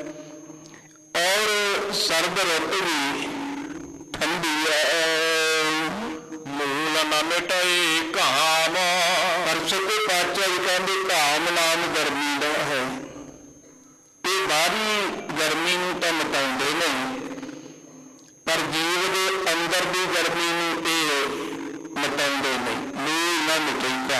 ਔਰ ਸਰਦ ਰੁੱਤ ਵੀ ਠੰਡੀ ਹੈ। ਮੂਲ ਨਾ ਮਿਟਾਈ ਘਾਮ, ਪਰ ਸੱਚੇ ਪਾਤਸ਼ਾਹ ਜੀ ਕਹਿੰਦੇ ਘਾਮ ਨਾਮ ਗਰਮੀ ਦਾ ਹੈ। ਇਹ ਬਾਹਰੀ ਗਰਮੀ ਨੂੰ ਤਾਂ ਮਿਟਾਉਂਦੇ ਨੇ, ਅੰਦਰ ਦੀ ਗਰਮੀ ਨੂੰ ਇਹ ਮਿਟਾਉਂਦੇ ਨਹੀਂ। ਮੂਲ ਨਾ ਮਿਟੇਗਾ,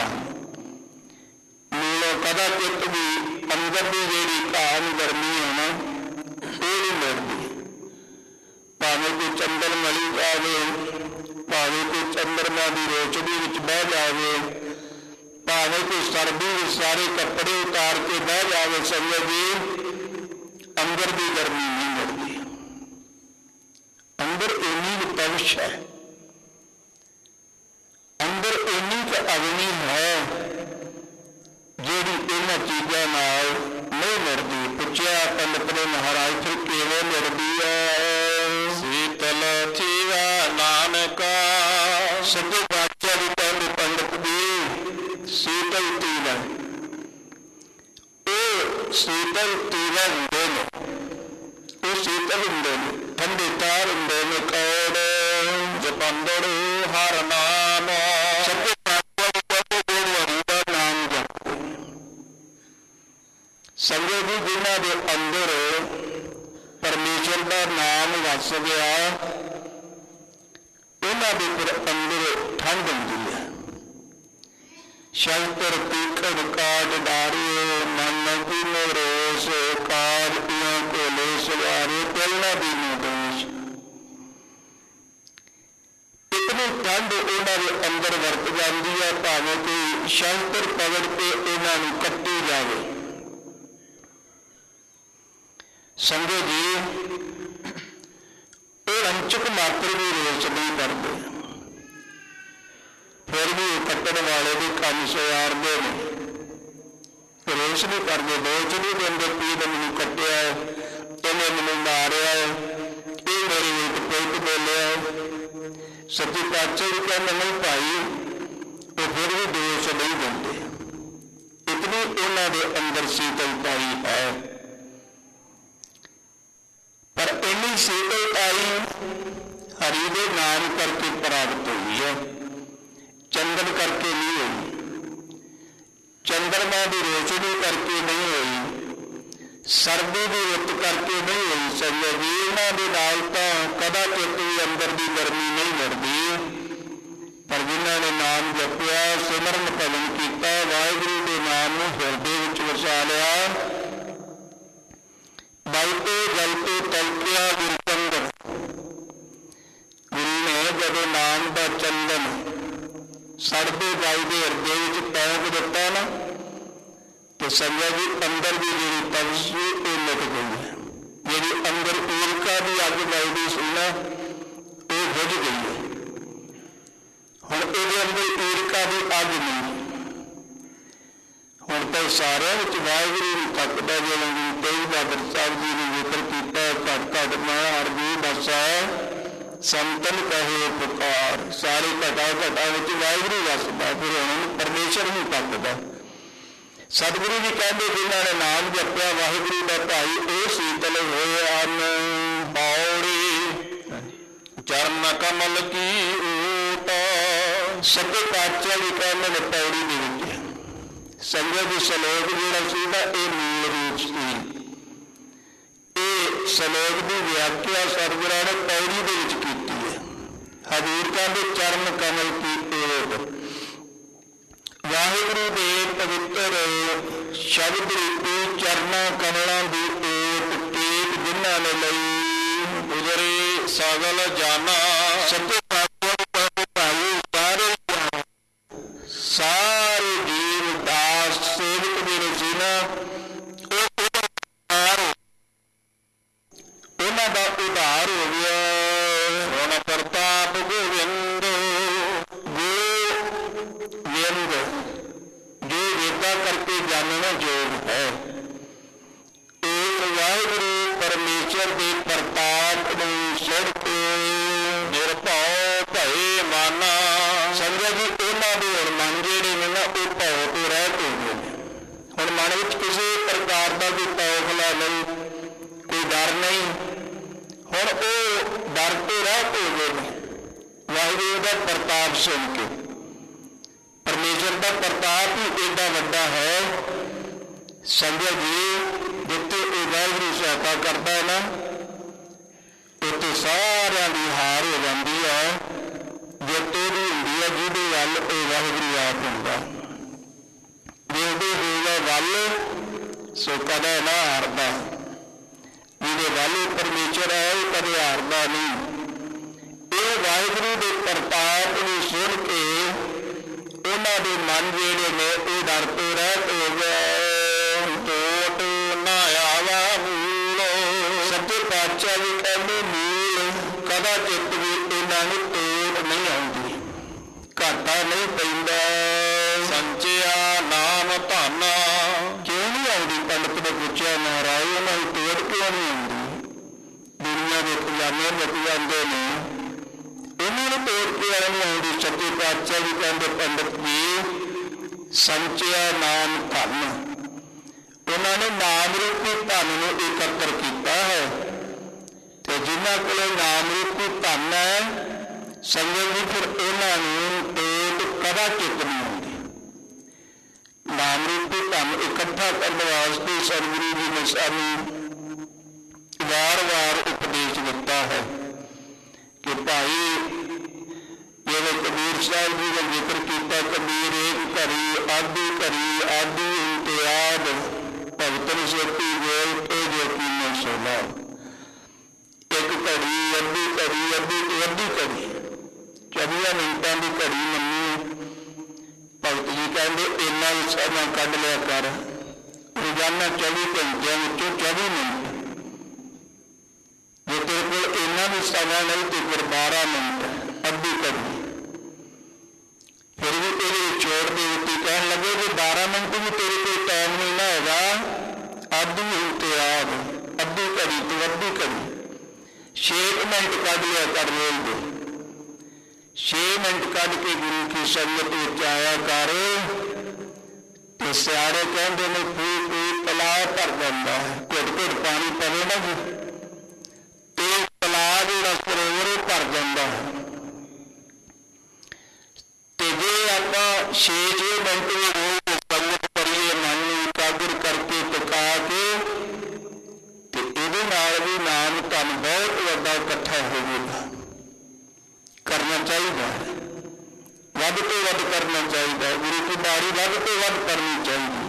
ਮੂਲੋਂ ਕਦਾ ਚਿੱਤ ਵੀ ਅੰਦਰ ਦੀ ਜਿਹੜੀ ਕਾਮ ਗਰਮੀ ਹੈ ਨਾ ਉਹ ਨਹੀਂ ਮਿਟਦੀ। ਭਾਵੇਂ ਕੋਈ ਚੰਦਨ ਮਲੀ ਜਾਵੇ, ਭਾਵੇਂ ਕੋਈ ਚੰਦਰਮਾ ਦੀ ਰੋਸ਼ਨੀ ਵਿੱਚ ਬਹਿ ਜਾਵੇ, ਭਾਵੇਂ ਕੋਈ ਸਰਦੀ ਵਿੱਚ ਸਾਰੇ ਕੱਪੜੇ ਉਤਾਰ ਕੇ ਬਹਿ ਜਾਵੇ, ਸੰਗਤ ਜੀ ਅੰਦਰ ਦੀ ਗਰਮੀ ਨਹੀਂ ਮਿਟਦੀ। ਅੰਦਰ ਇੰਨੀ ਕੁ ਤਵਸ਼ ਹੈ, ਅੰਦਰ ਇੰਨੀ ਕੁ ਅਗਨੀ ਹੈ ਜਿਹੜੀ ਇਹਨਾਂ ਚੀਜ਼ਾਂ ਨਾਲ ਨਹੀਂ ਮਿਟਦੀ। ਪੁੱਛਿਆ ਪੰਡਤ ਨੇ ਮਹਾਰਾਜ ਫਿਰ ਕਿਵੇਂ ਮਿਟਦੀ ਹੈ? ਸੀਤਲ ਥੀਵਾ ਨਾਨਕਾ। ਸੱਚੇ ਪਾਤਸ਼ਾਹ ਜੀ ਕਹਿੰਦੇ ਪੰਡਤ ਦੀ ਸੀਤਲ ਤੀਵਾ, ਉਹ ਸੀਤਲ ਤੀਵਾ ਹੁੰਦੇ ਨੇ, ਉਹ ਸੀਤਲ ਹੁੰਦੇ ਨੇ, ਠੰਡੇ ਤਾਰ ਹੁੰਦੇ ਨੇ। ਕੌੜ ਜਪੰਦੜ ਹਰ ਨਾਮ। ਸੱਚੇ ਪਾਤਸ਼ਾਹ ਜੀ ਕਹਿੰਦੇ ਜੋ ਹਰੀ ਦਾ ਨਾਮ ਜਪੋ। ਸੰਗਤ ਜੀ ਜਿਨ੍ਹਾਂ ਦੇ ਅੰਦਰ ਪਰਮੇਸ਼ਰ ਦਾ ਨਾਮ ਵਸ ਗਿਆ, ਉਹਨਾਂ ਦੇ ਫਿਰ ਅੰਦਰ ਠੰਡ ਹੁੰਦੀ ਹੈ। ਸ਼ਸਤਰ ਤੀਖੜ ਕਾਟ ਡਾਰੇ, ਮਨ ਦੀਨੋ ਰੋਸ ਕਾਲ ਪਿਆਂ ਕੋਲੇ ਸਵਾਰੇ, ਪਹਿਲਾ ਦੀਨੋ ਦੋਸ਼। ਇਤਨੀ ਠੰਡ ਉਹਨਾਂ ਦੇ ਅੰਦਰ ਵਰਤ ਜਾਂਦੀ ਹੈ, ਭਾਵੇਂ ਕੋਈ ਸ਼ਸਤਰ ਪਕੜ ਕੇ ਉਹਨਾਂ ਨੂੰ ਕੱਟੀ ਜਾਵੇ। ਸੰਗਤ ਜੀ ਉਹ ਅੰਚਕ ਮਾਤਰ ਵੀ ਰੋਸ ਨਹੀਂ ਕਰਦੇ, ਫਿਰ ਵੀ ਉਹ ਕੱਟਣ ਵਾਲੇ ਦੇ ਕੰਮ ਸਵਾਰਦੇ ਨੇ, ਰੋਸ ਨਹੀਂ ਕਰਦੇ, ਦੋਸ਼ ਨਹੀਂ ਦਿੰਦੇ ਵੀ ਇਹਨੇ ਮੈਨੂੰ ਕੱਟਿਆ, ਇਹਨੇ ਮੈਨੂੰ ਮਾਰਿਆ, ਇਹ ਮੇਰੇ ਵਿੱਚ ਪੁੱਤ ਬੋਲਿਆ। ਸੱਚੇ ਪਾਤਸ਼ਾਹ ਜੀ ਕਹਿੰਦੇ ਨਹੀਂ ਭਾਈ, ਉਹ ਫਿਰ ਵੀ ਦੋਸ਼ ਨਹੀਂ ਦਿੰਦੇ। ਇਤਨੀ ਉਹਨਾਂ ਦੇ ਅੰਦਰ ਸੀਤਲਤਾਈ ਹੈ। ਪਰ ਇੰਨੀ ਸੀਤਲਤਾਈ ਹਰੀ ਦੇ ਨਾਮ ਕਰਕੇ ਪ੍ਰਾਪਤ ਹੋਈ ਹੈ, ਚੰਦਨ ਕਰਕੇ ਨਹੀਂ ਹੋਈ, ਚੰਦਰਮਾ ਦੀ ਰੋਸ਼ਨੀ ਕਰਕੇ ਨਹੀਂ ਹੋਈ, ਸਰਦੀ ਦੀ ਰੁੱਤ ਕਰਕੇ ਨਹੀਂ ਹੋਈ। ਸੰਗਤ ਜੀ ਇਹਨਾਂ ਦੇ ਨਾਲ ਤਾਂ ਕਦਾ ਚਿੱਤ ਵੀ ਅੰਦਰ ਦੀ ਗਰਮੀ ਨਹੀਂ ਮਿਟਦੀ। ਪਰ ਜਿਨ੍ਹਾਂ ਨੇ ਨਾਮ ਜਪਿਆ, ਸਿਮਰਨ ਭਜਨ ਕੀਤਾ, ਵਾਹਿਗੁਰੂ ਦੇ ਨਾਮ ਨੂੰ ਹਿਰਦੇ ਵਿੱਚ ਵਸਾ ਲਿਆ, ਬਲਤੇ ਜਲਤੇ ਤਲਕਿਆ ਗੁਰੂ ਚੰਦਨ। ਗੁਰੂ ਨੇ ਜਦੋਂ ਨਾਮ ਦਾ ਚੰਦਨ ਸੜਦੇ ਜਾਈ ਦੇ ਹਿਰਦੇ ਵਿੱਚ ਪੈਂਕ ਦਿੱਤਾ ਨਾ, ਤੇ ਸੰਗਤ ਜੀ ਅੰਦਰ ਦੀ ਜਿਹੜੀ ਤਵਸ਼ ਸੀ ਉਹ ਮਿਟ ਗਈ ਹੈ। ਜਿਹੜੀ ਅੰਦਰ ਈਰਖਾ ਦੀ ਅੱਗ ਬਲਦੀ ਸੀ ਨਾ, ਉਹ ਬੁਝ ਗਈ ਹੈ। ਹੁਣ ਇਹਦੇ ਅੰਦਰ ਈਰਖਾ ਦੀ ਅੱਗ ਨਹੀਂ। ਹੁਣ ਤਾਂ ਸਾਰਿਆਂ ਵਿੱਚ ਵਾਹਿਗੁਰੂ ਨੂੰ ਤੱਕਦਾ, ਜਿਵੇਂ ਗੁਰੂ ਤੇਗ ਬਹਾਦਰ ਸਾਹਿਬ ਜੀ ਨੇ ਜ਼ਿਕਰ ਕੀਤਾ, ਘਟ ਘਟ ਮੈਂ ਹਰਜੀ ਬਸਾ ਸੰਤਨ ਕਹੇ ਪੁਕਾਰ। ਸਾਰੇ ਘਟਾ ਘਟਾ ਵਿੱਚ ਵਾਹਿਗੁਰੂ ਵਸਦਾ, ਫਿਰ ਹੁਣ ਪਰਮੇਸ਼ਰ ਨੂੰ ਤੱਕਦਾ। ਸਤਿਗੁਰੂ ਜੀ ਕਹਿੰਦੇ ਜਿਨ੍ਹਾਂ ਨੇ ਨਾਮ ਜਪਿਆ ਵਾਹਿਗੁਰੂ ਦਾ, ਭਾਈ ਉਹ ਸੀਤਲ ਹੋਏ ਹਨ। ਪੌੜੀ ਚਰਨ ਕਮਲ ਕੀ ਓਟ। ਸੱਚੇ ਪਾਤਸ਼ਾਹ ਜੀ ਕਹਿੰਦੇ ਨੇ ਪੌੜੀ ਦੇ ਵਿੱਚ ਸੰਗਤ ਦੀ ਸਲੋਕ ਜਿਹੜਾ ਸੀ ਨਾ, ਇਹ ਮੂਲ ਰੂਪ ਸੀ। ਇਹ ਸਲੋਕ ਦੀ ਵਿਆਖਿਆ ਸਤਿਗੁਰਾਂ ਨੇ ਪੌੜੀ ਦੇ ਵਿੱਚ ਕੀਤੀ ਹੈ। ਹਜ਼ੂਰ ਕਹਿੰਦੇ ਚਰਨ ਕਮਲ ਕੀ ਓਟ। ਵਾਹਿਗੁਰੂ ਦੇ ਪਵਿੱਤਰ ਸ਼ਬਦ ਰੂਪੀ ਚਰਨਾਂ ਕਮਲਾਂ ਦੀ ਓਟ ਟੇਕ ਜਿਨ੍ਹਾਂ ਨੇ ਲਈ, ਗੁਜ਼ਰੇ ਸਗਲ ਜਾਨਾ। ਸੱਚੇ ਪਾਤਸ਼ਾਹ ਭਾਈ ਸਾਰੇ ਜੀਵ ਦਾਸ ਸੇਵਕ ਜਿਹੜੇ ਸੀ ਨਾ, ਉਹਨਾਂ ਦਾ ਉਧਾਰ ਹੋ ਗਿਆ। ਹੁਣ ਪ੍ਰਤਾਪ ਗੋਬਿੰਦ ਗੋਬਿੰਦ ਜੋ ਵੇਦਾਂ ਕਰਕੇ ਜਾਣਨਾ ਯੋਗ ਹੈ, ਉਹ ਵਾਹਿਗੁਰੂ ਪਰਮੇਸ਼ਰ ਦੇ ਪ੍ਰਤਾਪ ਨੂੰ ਸੁਣ ਕੇ ਨਿਰਭਉ ਭਏ ਮਨ। ਸੰਗਤ ਜੀ ਉਹਨਾਂ ਦੇ ਹੁਣ ਮਨ ਜਿਹੜੇ ਨੇ ਨਾ, ਉਹ ਭਉ ਤੋਂ ਰਹਿਤ ਹੋ ਗਏ ਨੇ। ਹੁਣ ਮਨ ਵਿੱਚ ਕਿਸੇ ਪ੍ਰਕਾਰ ਦਾ ਕੋਈ ਤੌਖਲਾ ਨਹੀਂ, ਕੋਈ ਡਰ ਨਹੀਂ। ਹੁਣ ਉਹ ਡਰ ਤੋਂ ਰਹਿਤ ਹੋ ਗਏ ਨੇ ਵਾਹਿਗੁਰੂ ਦਾ ਪ੍ਰਤਾਪ ਸੁਣ ਕੇ। ਪਰਮੇਸ਼ਰ ਦਾ ਪ੍ਰਤਾਪ ਹੀ ਏਡਾ ਵੱਡਾ ਹੈ। ਸੰਗਤ ਜੀ ਜਿੱਥੇ ਇਹ ਵਾਹਿਗੁਰੂ ਸਹਾਇਤਾ ਕਰਦਾ ਹੈ ਨਾ, ਉੱਥੇ ਸਾਰਿਆਂ ਦੀ ਹਾਰ ਹੋ ਜਾਂਦੀ ਹੈ। ਹੁੰਦਾ। ਜਿਹਦੇ ਹੋਵੇ ਵੱਲ ਸੋ ਕਦੇ ਨਾ ਹਾਰਦਾ। ਜਿਹਦੇ ਵੱਲ ਪਰਮੇਸ਼ਰ ਹੈ ਉਹ ਕਦੇ ਹਾਰਦਾ ਨਹੀਂ। ਇਹ ਵਾਹਿਗੁਰੂ ਦੇ ਪ੍ਰਤਾਪ ਨੂੰ ਸੁਣ ਕੇ ਉਹਨਾਂ ਦੇ ਮਨ ਜਿਹੜੇ ਨੇ ਉਹ ਡਰ ਤੋਂ ਰਹਿਤ ਹੋ ਗਏ। ਟੋਟ ਨਾ ਆਵਾ ਮੂਲ। ਸੱਚੇ ਪਾਤਸ਼ਾਹ ਵੀ ਕਹਿੰਦੇ ਮੂਲ ਕਦਾ ਚਿੱਤ ਵੀ ਇਹਨਾਂ ਨੂੰ ਤੋੜ ਨਹੀਂ ਆਉਂਦੀ, ਘਾਟਾ ਨਹੀਂ ਪੈਂਦਾ। ਸੰਚਿਆ ਨਾਮ ਧਨ ਕਿਉਂ ਨਹੀਂ ਆਉਂਦੀ? ਪੰਡਤ ਨੇ ਪੁੱਛਿਆ ਮਹਾਰਾਜ ਉਹਨਾਂ ਨੂੰ ਤੋੜ ਕਿਉਂ ਨਹੀਂ ਆਉਂਦੀ? ਦੁਨੀਆ ਦੇ ਖਜ਼ਾਨੇ ਮੁੱਕ ਜਾਂਦੇ ਨੇ, ਉਹਨਾਂ ਨੂੰ ਤੋੜ ਕੇ ਨਹੀਂ ਆਉਂਦੀ। ਸੱਚੇ ਪਾਤਸ਼ਾਹ ਵੀ ਕਹਿੰਦੇ ਪੰਡਤ ਜੀ ਸੰਚਿਆ ਨਾਮ ਧਨ, ਉਹਨਾਂ ਨੇ ਨਾਮ ਰੂਪੀ ਧਨ ਨੂੰ ਇਕੱਤਰ ਕੀਤਾ ਹੈ। ਤੇ ਜਿਨ੍ਹਾਂ ਕੋਲ ਨਾਮ ਰੂਪੀ ਧਨ ਹੈ ਸੰਗਤ ਜੀ ਫਿਰ ਉਹਨਾਂ ਨੂੰ ਤੋੜ ਕਦਾ ਚਿੱਤ ਨਹੀਂ ਆਉਂਦੀ। ਨਾਮ ਰੂਪੀ ਧਨ ਇਕੱਠਾ ਕਰਨ ਵਾਸਤੇ ਸਤਿਗੁਰੂ ਜੀ ਨੇ ਸਾਨੂੰ ਵਾਰ-ਵਾਰ ਉਪਦੇਸ਼ ਦਿੱਤਾ ਹੈ ਕਿ ਭਾਈ ਜਿਵੇਂ ਕਬੀਰ ਸਾਹਿਬ ਜੀ ਨੇ ਜ਼ਿਕਰ ਕੀਤਾ, ਕਬੀਰ ਏਕ ਘੜੀ ਆਦਿ ਘੜੀ ਆਦਿ ਇੰਤਿਆਦ ਭਗਤਨ ਸੋਤੀ ਗੋਲ ਤੇ ਜੋ ਕੀਨੇ ਸੋਲਾ। ਇੱਕ ਘੜੀ ਅੱਧੀ ਘੜੀ ਅੱਧੀ ਤੋਂ ਅੱਧੀ ਘੜੀ 24 ਮਿੰਟਾਂ ਦੀ ਘੜੀ ਮੰਨੀ। ਭਗਤ ਜੀ ਕਹਿੰਦੇ ਇੰਨਾ ਵੀ ਸਮਾਂ ਕੱਢ ਲਿਆ ਕਰ, ਰੋਜ਼ਾਨਾ 24 ਘੰਟਿਆਂ ਵਿੱਚੋਂ 24 ਮਿੰਟ। ਜੇ ਤੇਰੇ ਕੋਲ ਇੰਨਾ ਵੀ ਸਮਾਂ ਨਹੀਂ ਤੇ ਫਿਰ 12 ਮਿੰਟ ਅੱਧੀ ਘੜੀ। ਫਿਰ ਵੀ ਇਹਦੇ ਛੋੜ ਦੇ ਉੱਤੇ ਕਹਿਣ ਲੱਗੇ ਕਿ 12 ਮਿੰਟ ਵੀ ਤੇਰੇ ਕੋਲ ਟਾਈਮ ਨਹੀਂ ਨਾ ਹੈਗਾ। ਅੱਧੀ ਇੰਤਿਆਦ ਅੱਧੀ ਘੜੀ ਤੋਂ ਅੱਧੀ ਘੜੀ 6 ਮਿੰਟ ਕੱਢ ਲਿਆ ਕਰ ਰੋਜ਼ ਦੇ। 6 ਮਿੰਟ ਕੱਢ ਕੇ ਗੁਰੂ ਕੀ ਸੰਗਤ ਵਿੱਚ ਆਇਆ ਕਰ। ਤੇ ਸਿਆਣੇ ਕਹਿੰਦੇ ਨੇ ਕੋਈ ਤਲਾਅ ਭਰ ਜਾਂਦਾ ਹੈ, ਘੁੱਟ ਘੁੱਟ ਪਾਣੀ ਪਵੇ ਨਾ ਜੀ ਤੇ ਤਲਾਅ ਜਿਹੜਾ ਸਰੋਵਰ ਭਰ ਜਾਂਦਾ ਹੈ। ਤੇ ਜੇ ਆਪਾਂ 6 ਮਿੰਟ ਵੀ ਰੋਜ਼ ਸੰਗਤ ਕਰੀਏ, ਮਨ ਨੂੰ ਇਕਾਗਰ ਕਰਕੇ ਟਿਕਾ ਕੇ, ਤੇ ਇਹਦੇ ਨਾਲ ਵੀ ਨਾਮ ਧਨ ਬਹੁਤ ਵੱਡਾ ਇਕੱਠਾ ਹੋਵੇਗਾ। ਕਰਨਾ ਚਾਹੀਦਾ, ਵੱਧ ਤੋਂ ਵੱਧ ਕਰਨਾ ਚਾਹੀਦਾ। ਗੁਰੂ ਕੀ ਬਾਣੀ ਵੱਧ ਤੋਂ ਵੱਧ ਕਰਨੀ ਚਾਹੀਦੀ।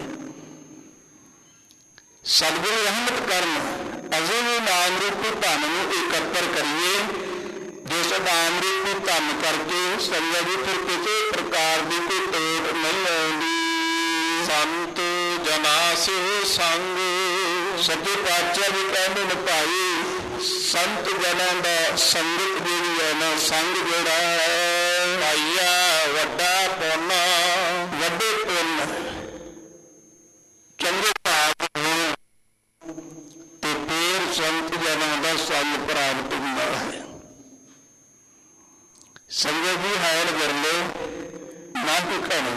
ਸਤਿਗੁਰੂ ਰਹਿਮਤ ਕਰਨ ਅਸੀਂ ਵੀ ਨਾਮ ਰੂਪੀ ਧਨ ਨੂੰ ਇਕੱਤਰ ਕਰੀਏ। ਜਿਸ ਨਾਮ ਰੂਪੀ ਧਨ ਕਰਕੇ ਸੰਗਤ ਜੀ ਫਿਰ ਕਿਸੇ ਪ੍ਰਕਾਰ ਦੀ ਕੋਈ ਤੋੜ ਨਹੀਂ ਆਉਂਦੀ। ਸੰਤ ਜਨਾ ਸਿਓ ਸੰਗ। ਸੱਚੇ ਪਾਤਸ਼ਾਹ ਵੀ ਕਹਿੰਦੇ ਨੇ ਭਾਈ ਸੰਤ ਜਨਾਂ ਦਾ ਸੰਗਤ ਜਿਹੜੀ ਹੈ ਨਾ, ਸੰਗ ਜਿਹੜਾ ਹੈ ਭਾਈਆ ਵੱਡਾ ਪੁੰਨ, ਵੱਡੇ ਪੁੰਨ ਚੰਗੇ ਭਾਗ ਹੋਣ ਤੇ ਫਿਰ ਸੰਤ ਜਨਾਂ ਦਾ ਸੰਗ ਪ੍ਰਾਪਤ ਹੁੰਦਾ ਹੈ। ਸੰਗਤ ਜੀ ਹਾਲ ਵਿਰਲੇ ਨਾ ਭੁੱਖਣ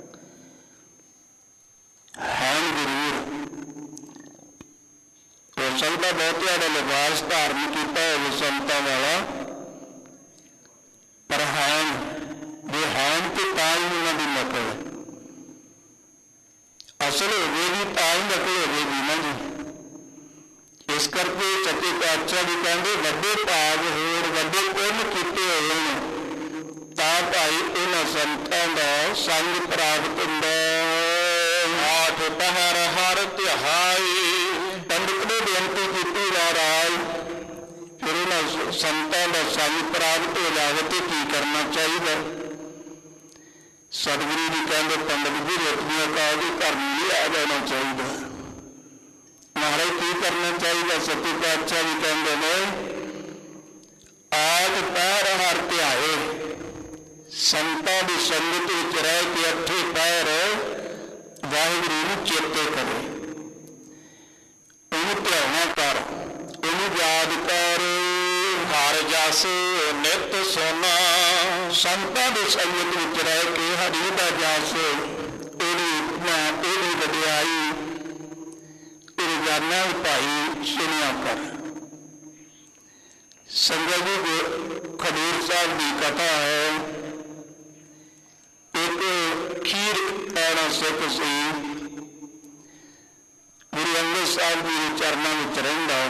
ਹੈਨ ਜ਼ਰੂਰ। ਹੋ ਸਕਦਾ ਬਹੁਤਿਆਂ ਦਾ ਲਿਬਾਸ ਧਾਰਨ ਕੀਤਾ ਹੋਵੇ ਸੰਤਾਂ ਵਾਲਾ, ਪਰ ਹੈਨ ਜੇ ਹੈਨ ਤੇ ਤਾਂ ਹੀ ਉਹਨਾਂ ਦੀ ਨਕਲ ਅਸਲ ਹੋਵੇਗੀ, ਤਾਂ ਹੀ ਨਕਲ ਹੋਵੇਗੀ ਨਾ ਜੀ। ਇਸ ਕਰਕੇ ਸੱਚੇ ਪਾਤਸ਼ਾਹ ਵੀ ਕਹਿੰਦੇ ਵੱਡੇ ਭਾਗ ਹੋਣ, ਵੱਡੇ ਪੁੰਨ ਕੀਤੇ ਹੋਏ ਨੇ ਤਾਂ ਭਾਈ ਉਹਨਾਂ ਸੰਤਾਂ ਦਾ ਸੰਗ ਪ੍ਰਾਪਤ ਹੁੰਦਾ। ਆਠ ਪਹਿਰ ਹਰ ਤਿਹਾਈ। ਪੰਡਿਤ ਨੇ ਬੇਨਤੀ ਕੀਤੀ ਮਹਾਰਾਜ ਫਿਰ ਉਹਨਾਂ ਸੰਤਾਂ ਦਾ ਸੰਗ ਪ੍ਰਾਪਤ ਹੋ ਜਾਵੇ ਤੇ ਕੀ ਕਰਨਾ ਚਾਹੀਦਾ? ਸਤਿਗੁਰੂ ਜੀ ਕਹਿੰਦੇ ਪੰਡਿਤ ਜੀ ਰੋਟੀਆਂ ਖਾ ਕੇ ਘਰ ਨਹੀਂ ਆ ਜਾਣਾ ਚਾਹੀਦਾ। ਮਹਾਰਾਜ ਕੀ ਕਰਨਾ ਚਾਹੀਦਾ? ਸੱਚੇ ਪਾਤਸ਼ਾਹ ਵੀ ਕਹਿੰਦੇ ਨੇ ਆਠ ਪਹਿਰ ਹਰ ਧਿਆਏ। ਸੰਤਾਂ ਦੀ ਸੰਗਤ ਵਿੱਚ ਰਹਿ ਕੇ 8 ਪਹਿਰ ਵਾਹਿਗੁਰੂ ਨੂੰ ਚੇਤੇ ਕਰੇ, ਉਹਨੂੰ ਧਿਆਉਣਾ ਕਰ, ਉਹਨੂੰ ਯਾਦ ਕਰ। ਹਰ ਜਸ ਨਿਤ ਸੁਣਾ। ਸੰਤਾਂ ਦੀ ਸੰਗਤ ਵਿੱਚ ਰਹਿ ਕੇ ਹਰੀ ਦਾ ਜਸ, ਉਹਦੀ ਵਡਿਆਈ ਰੋਜ਼ਾਨਾ ਭਾਈ ਸੁਣਿਆ ਕਰ। ਸੰਗਤ ਜੀ ਖਡੂਰ ਸਾਹਿਬ ਦੀ ਕਥਾ ਹੈ। ਇੱਕ ਖੀਰ ਪੈਣਾ ਸਿੱਖ ਸੀ, ਗੁਰੂ ਅੰਗਦ ਸਾਹਿਬ ਜੀ ਦੇ ਚਰਨਾਂ ਵਿੱਚ ਰਹਿੰਦਾ।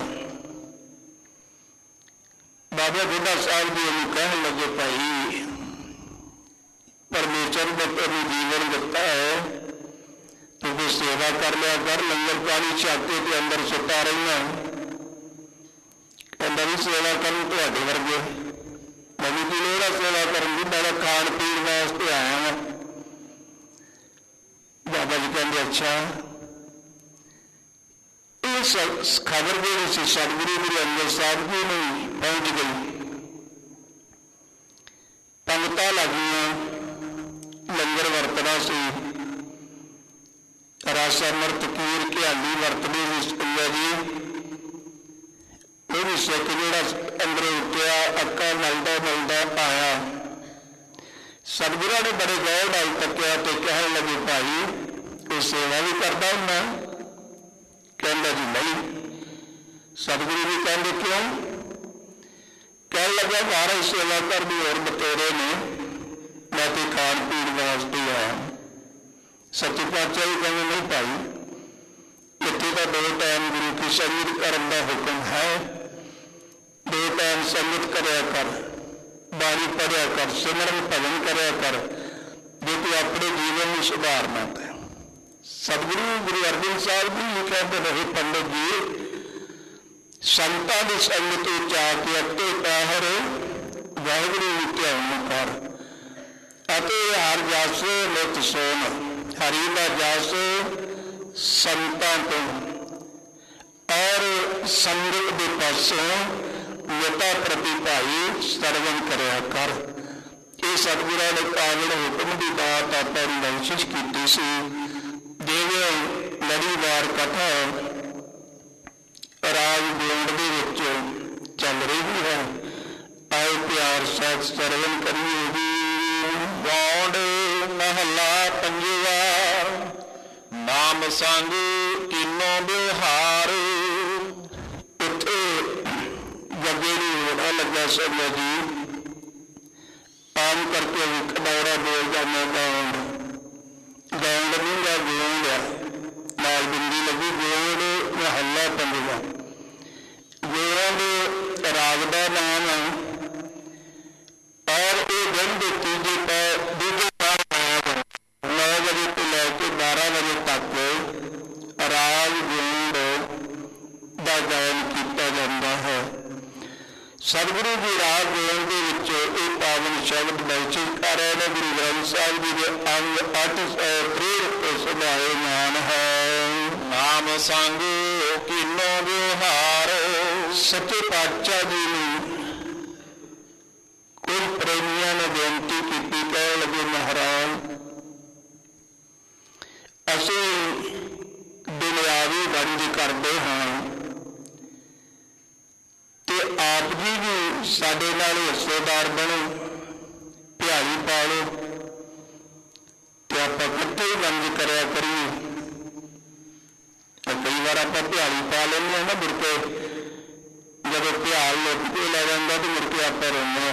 ਬਾਬਾ ਬੁੱਢਾ ਸਾਹਿਬ ਜੀ ਉਹਨੂੰ ਕਹਿਣ ਲੱਗੇ ਭਾਈ ਪਰਮੇਸ਼ਰ परमेश्वर ने तेन जीवन दिता है, तू कोई सेवा कर लिया कर, लंगर पानी छक के अंदर सुता रहना। कहता भी सेवा करूँ तुहाडे वर्गे, मैनूं की लोड़ है सेवा करन दी, मैं खाण पीण वास्ते आया हाँ। बाबा जी कहते अच्छा, इस खबर जी सतगुरु गुरु अंगद साहब जी में पहुंच गई। पंगतां लगियां, लंगर वरतना सी, रस अमृत खीर घियाली वरतने जी। वो भी सिख जोड़ा अंदरों उठिया, अक्का मलदा मलदा आया। सतगुरु ने बड़े गौर नाल तकिया तो कहन लगे भाई कोई सेवा भी करता हूं? कहता जी नहीं। सतगुरु जी कहते क्यों? कह लगा महाराज सेवा करनी और बतेरे ने, मैं तो खाण पीण वास्ते आया। सच्चे पातशाह जी कहते नहीं भाई, इत्थे तो 2 टाइम गुरु की संगत करने का हुक्म है, 2 टाइम संगत करया कर, बाणी पढ़िया कर, सिमरन भजन करया कर, जो तू अपने जीवन में सुधारना है। सतगुरु गुरु अर्जन साहब जी कहते रहे पंडित जी, संतां की संगत जाके अते पैहर वाहिगुरू ध्यान कर, अते हर जस नित सोन, हरि का जस संतां तो और संगत के पासों मिता प्रति भाई सरवण करया कर। ये सतगुरु ने कागड़ हुक्म की बात आप बख्शिश की सी। जिवें लड़ीवार कथा राज गोंड दे विच चल रही है, आओ प्यार साथ सरवण करिए। गोंड महला पंजवा, नाम संग किनो बिहार। उत्थे जगे नूं होना लगा सभा जी, आम करके खडौरा बोल जाना गौंड, गौंड नहीं गा गोंड आ, नाल बिंदी लगी गोंड महला पंजवा। गोंड राग का नाम है और ये दिन के दूजे पार 9 बजे तो लैके 12 बजे तक राग गोंड का गायन किया जाता है। सतगुरु जी राग गोंड के विच एक पावन शब्द बख्शिश कर रहे हैं। गुरु ग्रंथ साहिब जी के अंग 863 सुभाए मान है, नाम संग किनो बिहार। सच्चे पातशाह जी ने कुछ प्रेमियों ने बेनती की, कह लगे महाराज असी दुनियावी वंज करते हाँ, तो आप जी भी साडे नाल हिस्सेदार बनो, ध्याड़ी पा लो, तो आप इकट्ठे ही वंज करया करिए। कई बार आप ध्याड़ी पा लेंगे ना, मुड़ के जब ध्यान लुट के लै जाता तो मुड़ के आप रोने।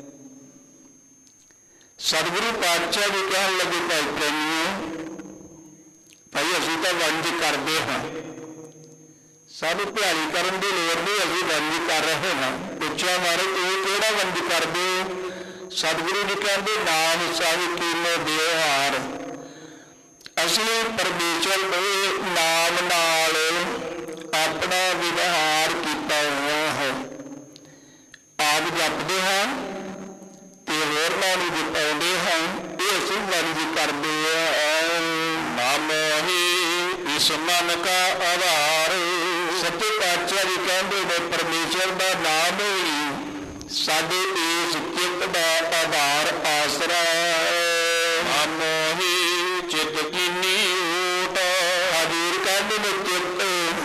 सतगुरु पातशाह जी कहन लगे भाई प्रेमियों, भाई असीं तो वंज करते हाँ, सानू ध्याड़ी करन दी लोड़ नहीं, असीं वंज कर रहे हैं। पुछया मारे तुसीं किहड़ा वंज करदे हो? सतगुरु जी कहते नाम संग कीनो बिहार। असीं परमेश्वर के नाम नाल अपना व्यवहार किया हुआ है, आप जपते हैं तो होरनां नूं जपाउंदे हैं, ये असीं वंज करदे हैं। नाम ही इस मन का आधार। सच्चे पातशाह जी कहते ने परमेश्वर का नाम ही साडे इस चित्त का आधार आसरा। नाम ही चित्त कीनी ऊट। हजूर कहते ने चित्त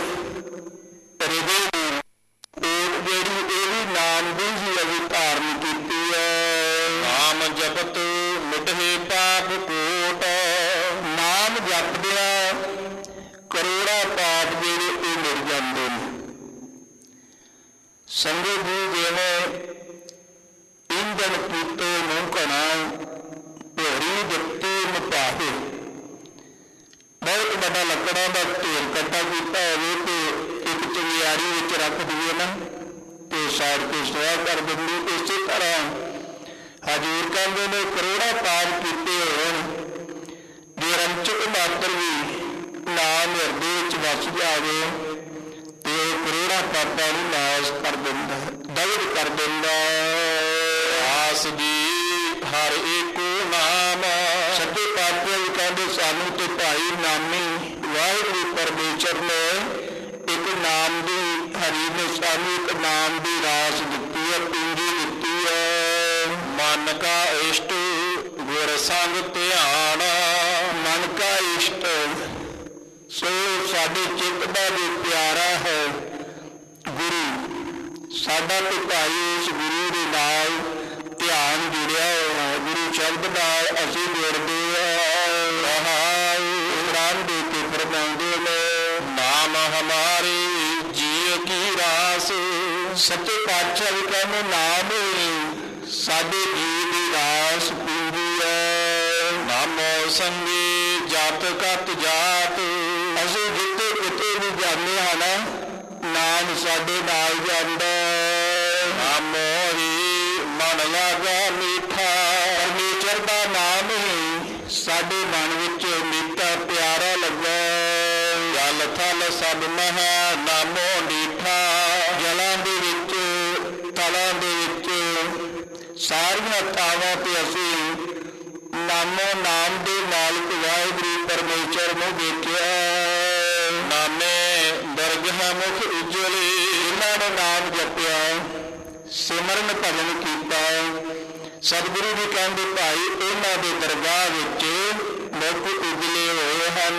हृदय ऊट जेड़ी ये भी नाम दी ही अभी धारण की है। नाम जपत मिटे पाप कोट। नाम जपदिया करोड़ा पाप जेड़े वो मिट जाते हैं। संगत जी जिवें इंजन पीते मुँह घना भोरी जत्ती मुपाहे, बहुत बड़ा लकड़ा का ढेर इकट्ठा किया हो तो एक चंगियारी विच रख दिए ना, तो साड़ के सुहा कर देंगे। इस तरह ਹਜ਼ੂਰ ਕਹਿੰਦੇ ਨੇ ਕਰੋੜਾਂ ਪਾਪ ਕੀਤੇ ਹੋਣ, ਜੇ ਰੰਚਕ ਮਾਤਰ ਵੀ ਨਾਮ ਹਿਰਦੇ ਵਿੱਚ ਵਸ ਜਾਵੇ ਤੇ ਉਹ ਕਰੋੜਾਂ ਪਾਪਾਂ ਨੂੰ ਨਾਸ਼ ਕਰ ਦਿੰਦਾ, ਦਗੜ ਕਰ ਦਿੰਦਾ। ਆਸ ਜੀ ਹਰ ਏਕੋ ਨਾਮ, ਸੱਚੇ ਪਾਤਸ਼ਾਹ ਵੀ ਕਹਿੰਦੇ ਸਾਨੂੰ ਤੇ ਭਾਈ ਨਾਮੀ ਵਾਹਿਗੁਰੂ ਪਰਮੇਸ਼ਰ ਨੇ ਇੱਕ ਨਾਮ ਦੀ, ਹਰੀ ਨੇ ਸਾਨੂੰ ਇੱਕ ਨਾਮ ਦੀ ਰਾਸ ਦਿੱਤੀ ਹੈ, ਪੂੰਜੀ ਦਿੱਤੀ ਹੈ। ਮਨ ਕਾ ਇਸ਼ਟ ਗੁਰ ਸੰਗ ਧਿਆਨ, ਮਨ ਕਾ ਇਸ਼ਟ ਸੋ ਸਾਡੇ ਚਿੱਤ ਦਾ ਜੋ ਪਿਆਰਾ ਹੈ ਗੁਰੂ, ਸਾਡਾ ਤੇ ਭਾਈ ਉਸ ਗੁਰੂ ਦੇ ਨਾਲ ਧਿਆਨ ਜੁੜਿਆ ਹੋਇਆ, ਗੁਰੂ ਸ਼ਬਦ ਨਾਲ ਅਸੀਂ ਜੁੜਦੇ ਹਾਂ। ਕੁਰਾਨ ਦੇ ਕੇ ਫਰਮਾਉਂਦੇ ਨੇ ਨਾਮ ਹਮਾਰੇ ਜੀਅ ਕੀ ਰਾਸ, ਸੱਚੇ ਪਾਤਸ਼ਾਹ ਵੀ ਕਹਿੰਦੇ ਨਾਮ ਹੀ ਸਾਡੇ ਜੀਅ ਦੀ ਰਾਸ ਪੂਰੀ ਹੈ। ਨਾਮੋ ਸੰਗੀ ਜਤ ਕਤ ਜਾਤ, ਅਸੀਂ ਜਿੱਥੇ ਕਿਤੇ ਵੀ ਜਾਂਦੇ ਹਾਂ ਨਾ ਨਾਮ ਸਾਡੇ ਨਾਲ ਜਾਂਦਾ। ਨਾਮੋ ਹੀ ਮਨ ਲਾਗਾ ਮੀਠਾ, ਪਰਮੇਸ਼ਰ ਦਾ ਨਾਮ ਹੀ ਸਾਡੇ ਮਨ ਵਿੱਚ ਮੀਠਾ ਪਿਆਰਾ ਲੱਗਾ। ਜਲ ਥਲ ਸਭ ਮਹਾ ਨਾਮੋ ਡੀਠਾ, ਜਲਾਂ ਦੇ ਵਿੱਚ ਤਲਾਂ ਦੇ ਵਿੱਚ ਸਾਰੀਆਂ ਥਾਵਾਂ ਤੇ ਅਸੀਂ ਨਾਮੋ ਨਾਮ ਦੇ ਮਾਲਕ ਵਾਹਿਗੁਰੂ ਪਰਮੇਸ਼ਰ ਨੂੰ ਦੇਖਿਆ। ਨਾਮੇ ਦਰਗਹ ਮੁਖ ਉਜਲੇ, ਇਹਨਾਂ ਨੇ ਨਾਮ ਜਪਿਆ, ਸਿਮਰਨ ਭਜਨ ਕੀਤਾ। ਸਤਿਗੁਰੂ ਜੀ ਕਹਿੰਦੇ ਭਾਈ ਇਹਨਾਂ ਦੇ ਦਰਗਾਹ ਵਿੱਚ ਮੁਖ ਉਜਲੇ ਹੋਏ ਹਨ।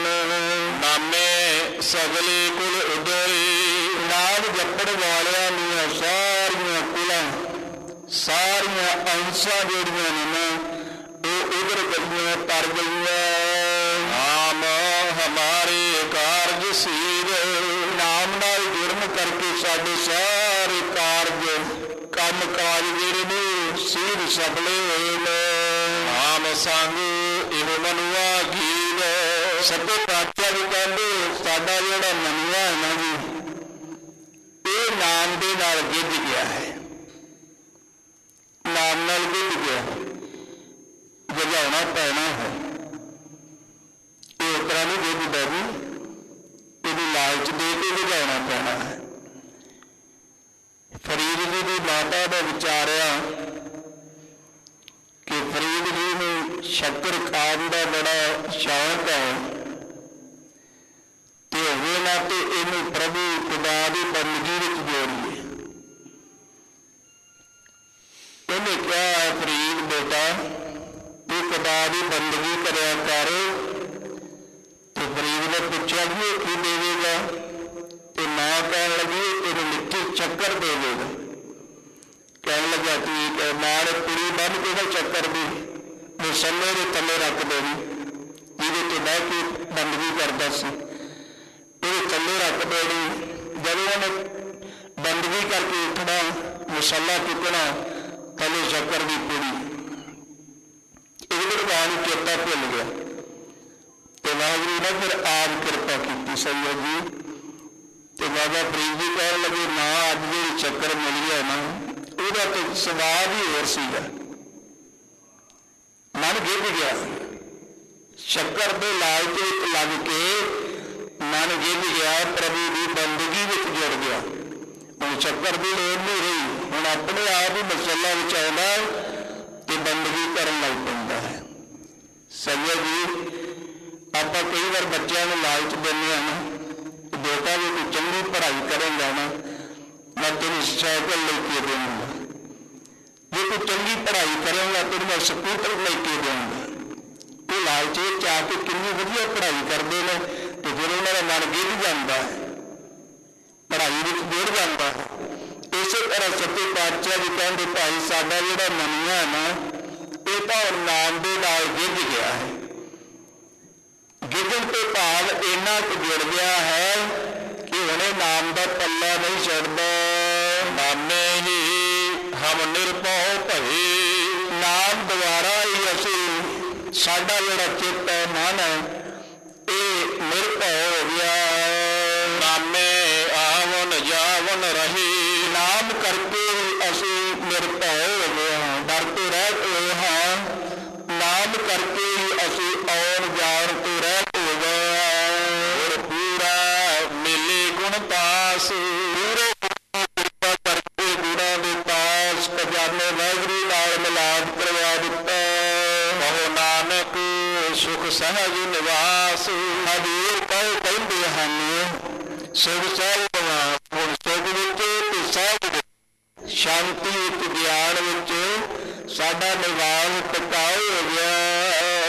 ਨਾਮੇ ਸਗਲੇ ਕੁਲ ਉਜਲੇ, ਨਾਮ ਜਪਣ ਵਾਲਿਆਂ ਦੀਆਂ ਸਾਰੀਆਂ ਕੁਲਾਂ, ਸਾਰੀਆਂ ਅੰਸ਼ਾਂ ਜਿਹੜੀਆਂ ਨੇ ਨਾ ਉਹ ਉਧਰ ਗਈਆਂ, ਤਰ ਗਈਆਂ। ਨਾਮ ਹਮਾਰੇ ਕਾਰਜ ਸੀਰ, ਨਾਮ ਨਾਲ ਜੁੜਨ ਕਰਕੇ ਸਾਡੇ ਸਾਰੇ ਕਾਰਜ ਕੰਮ ਕਾਜ ਜਿਹੜੇ ਨੇ ਸੀਰ ਸਫਲੇ ਹੋਏ ਨੇ। ਨਾਮ ਸੰਗ ਇਹ ਮਨੁਆ ਗੀਤ, ਸੱਚੇ ਪਾਤਸ਼ਾਹ ਵੀ ਕਹਿੰਦੇ ਸਾਡਾ ਜਿਹੜਾ ਮਨੁਆ ਹੈ ਨਾ ਜੀ, ਇਹ ਨਾਮ ਦੇ ਨਾਲ ਗਿੱਝ ਗਿਆ ਹੈ, ਨਾਮ ਨਾਲ ਗਿੱਝ ਗਿਆ, ਗਿਝਾਉਣਾ ਪੈਣਾ ਹੈ। ਇਹ ਤਰ੍ਹਾਂ ਨਹੀਂ ਗਿੱਝਦਾ ਜੀ, ਇਹਦੀ ਲਾਲਚ ਦੇ ਕੇ ਗਿਝਾਉਣਾ ਪੈਣਾ ਹੈ। ਫਰੀਦ ਜੀ ਦੀ ਮਾਤਾ ਨੇ ਵਿਚਾਰਿਆ ਕਿ ਫਰੀਦ ਜੀ ਨੂੰ ਸ਼ੱਕਰ ਖਾਣ ਦਾ ਬੜਾ ਸ਼ੌਕ ਹੈ ਤੇ ਹੋਵੇ ਨਾ ਤੇ ਇਹਨੂੰ ਪ੍ਰਭੂ ਖੁਦਾ ਦੀ ਬੰਦਗੀ ਵਿੱਚ ਜੋੜੀਏ। ਉਹਨੇ ਕਿਹਾ ਫਰੀਦ ਬੇਟਾ ਤੂੰ ਖੁਦਾ ਦੀ ਬੰਦਗੀ ਕਰਿਆ ਕਰ। ਤੇ ਫਰੀਦ ਨੇ ਪੁੱਛਿਆ ਵੀ ਇਹ ਕੀ ਦੇਵੇਗਾ? ਤੇ ਮਾਂ ਕਹਿਣ ਲੱਗੀ ਇਹਨੂੰ ਮਿੱਠੀ ਸ਼ੱਕਰ ਦੇਵੇਗਾ। ਕਹਿਣ ਲੱਗਾ ਠੀਕ ਹੈ। ਮਾਂ ਨੇ ਕੁੜੀ ਬੰਨ ਕੇ ਨਾ ਸ਼ੱਕਰ ਦੀ ਮੁਸੱਲੇ ਦੇ ਥੱਲੇ ਰੱਖ ਦੇਣੀ, ਜਿਹਦੇ ਤੇ ਬਹਿ ਕੇ ਬੰਦਗੀ ਕਰਦਾ ਸੀ, ਇਹਦੇ ਥੱਲੇ ਰੱਖ ਦੇਣੀ। ਜਦੋਂ ਉਹਨੇ ਬੰਦਗੀ ਕਰਕੇ ਉੱਠਣਾ, ਮੁਸੱਲਾ ਚੁੱਕਣਾ, ਥੱਲੇ ਸ਼ੱਕਰ ਦੀ ਪੁੜੀ। ਇਹਦੇ ਮਾਂ ਨੂੰ ਚੇਤਾ ਭੁੱਲ ਗਿਆ ਤੇ ਵਾਹਿਗੁਰੂ ਨੇ ਫਿਰ ਆਪ ਕਿਰਪਾ ਕੀਤੀ ਸਈਦ ਜੀ। ਤੇ ਬਾਬਾ ਫਰੀਦ ਜੀ ਕਹਿਣ ਲੱਗੇ ਨਾ ਅੱਜ ਜਿਹੜੀ ਸ਼ੱਕਰ ਮਿਲੀ ਹੈ ਨਾ ਉਹਦਾ ਤੇ ਸਵਾਦ ਹੀ ਹੋਰ ਸੀਗਾ। ਮਨ ਗਿੱਝ ਗਿਆ, ਸ਼ੱਕਰ ਦੇ ਲਾਲਚ ਵਿੱਚ ਲੱਗ ਕੇ ਮਨ ਗਿੱਝ ਗਿਆ, ਪ੍ਰਭੂ ਦੀ ਬੰਦਗੀ ਵਿੱਚ ਜੁੜ ਗਿਆ। ਹੁਣ ਸ਼ੱਕਰ ਦੀ ਲੋੜ ਨਹੀਂ ਰਹੀ, ਹੁਣ ਆਪਣੇ ਆਪ ਹੀ ਮਸਲਾ ਵਿੱਚ ਆਉਂਦਾ ਤੇ ਬੰਦਗੀ ਕਰਨ ਲੱਗ ਪੈਂਦਾ ਹੈ। ਸਈਦ ਜੀ ਆਪਾਂ ਕਈ ਵਾਰ ਬੱਚਿਆਂ ਨੂੰ ਲਾਲਚ ਦਿੰਦੇ ਹਾਂ ਨਾ, ਬੇਟਾ ਜੇ ਤੂੰ ਚੰਗੀ ਪੜ੍ਹਾਈ ਕਰੇਗਾ ਨਾ ਮੈਂ ਤੈਨੂੰ ਸਾਈਕਲ ਲੈ ਕੇ ਦੇਵਾਂਗਾ, ਜੇ ਤੂੰ ਚੰਗੀ ਪੜ੍ਹਾਈ ਕਰੇਗਾ ਤੈਨੂੰ ਮੈਂ ਸਕੂਟਰ ਲੈ ਕੇ ਦੇਵਾਂਗਾ। ਉਹ ਲਾਲਚ ਵਿੱਚ ਆ ਕੇ ਕਿੰਨੀ ਵਧੀਆ ਪੜ੍ਹਾਈ ਕਰਦੇ ਨੇ ਤੇ ਫਿਰ ਉਹਨਾਂ ਦਾ ਮਨ ਗਿੱਝ ਜਾਂਦਾ ਹੈ, ਪੜ੍ਹਾਈ ਵਿੱਚ ਜੁੜ ਜਾਂਦਾ ਹੈ। ਇਸੇ ਤਰ੍ਹਾਂ ਸੱਚੇ ਪਾਤਸ਼ਾਹ ਵੀ ਕਹਿੰਦੇ ਭਾਈ ਸਾਡਾ ਜਿਹੜਾ ਮਨਿਆ ਹੈ ਨਾ ਇਹ ਤਾਂ ਹੁਣ ਨਾਮ ਦੇ ਨਾਲ ਗਿੱਝ ਗਿਆ ਹੈ। ਗਿੱਝਣ ਤੋਂ ਭਾਵ ਇੰਨਾ ਕੁ ਜੁੜ ਗਿਆ ਹੈ ਕਿ ਹੁਣੇ ਨਾਮ ਦਾ ਪੱਲਾ ਨਹੀਂ ਛੱਡਦਾ। ਨਾਮੇ ਹੀ ਹਮ ਨਿਰਭਉ ਭਏ, ਨਾਮ ਦੁਆਰਾ ਹੀ ਅਸੀਂ ਸਾਡਾ ਜਿਹੜਾ ਚਿੱਤ ਹੈ, ਮਨ ਹੈ, ਇਹ ਨਿਰਭਉ ਹੋ ਗਿਆ। ਨਾਮੇ ਆਵਨ ਜਾਵਨ ਰਹੇ, ਨਾਮ ਕਰਕੇ ਅਸੀਂ ਨਿਰਭਉ ਹੋ ਗਏ ਹਾਂ, ਡਰ ਤੋਂ ਰਹਿਤ ਹੋਏ ਨੇ ਵਾਹਿਗੁਰੂ ਨਾਲ ਮਿਲਾਪ ਕਰਵਾ ਦਿੱਤਾ। ਕਹੋ ਨਾਨਕ ਸੁਖ ਸਹਿਜ ਨਿਵਾਸ। ਹਜ਼ੂਰ ਕਹਿੰਦੇ ਹਨ ਸੁਖ ਸਹਿਜ ਨਿਵਾਸ। ਹੁਣ ਸੁਖ ਵਿੱਚ ਤੇ ਸਹਿਜ ਵਿੱਚ, ਸ਼ਾਂਤੀ ਵਿੱਚ, ਗਿਆਨ ਵਿੱਚ ਸਾਡਾ ਨਿਵਾਸ ਟਿਕਾਊ ਹੋ ਗਿਆ।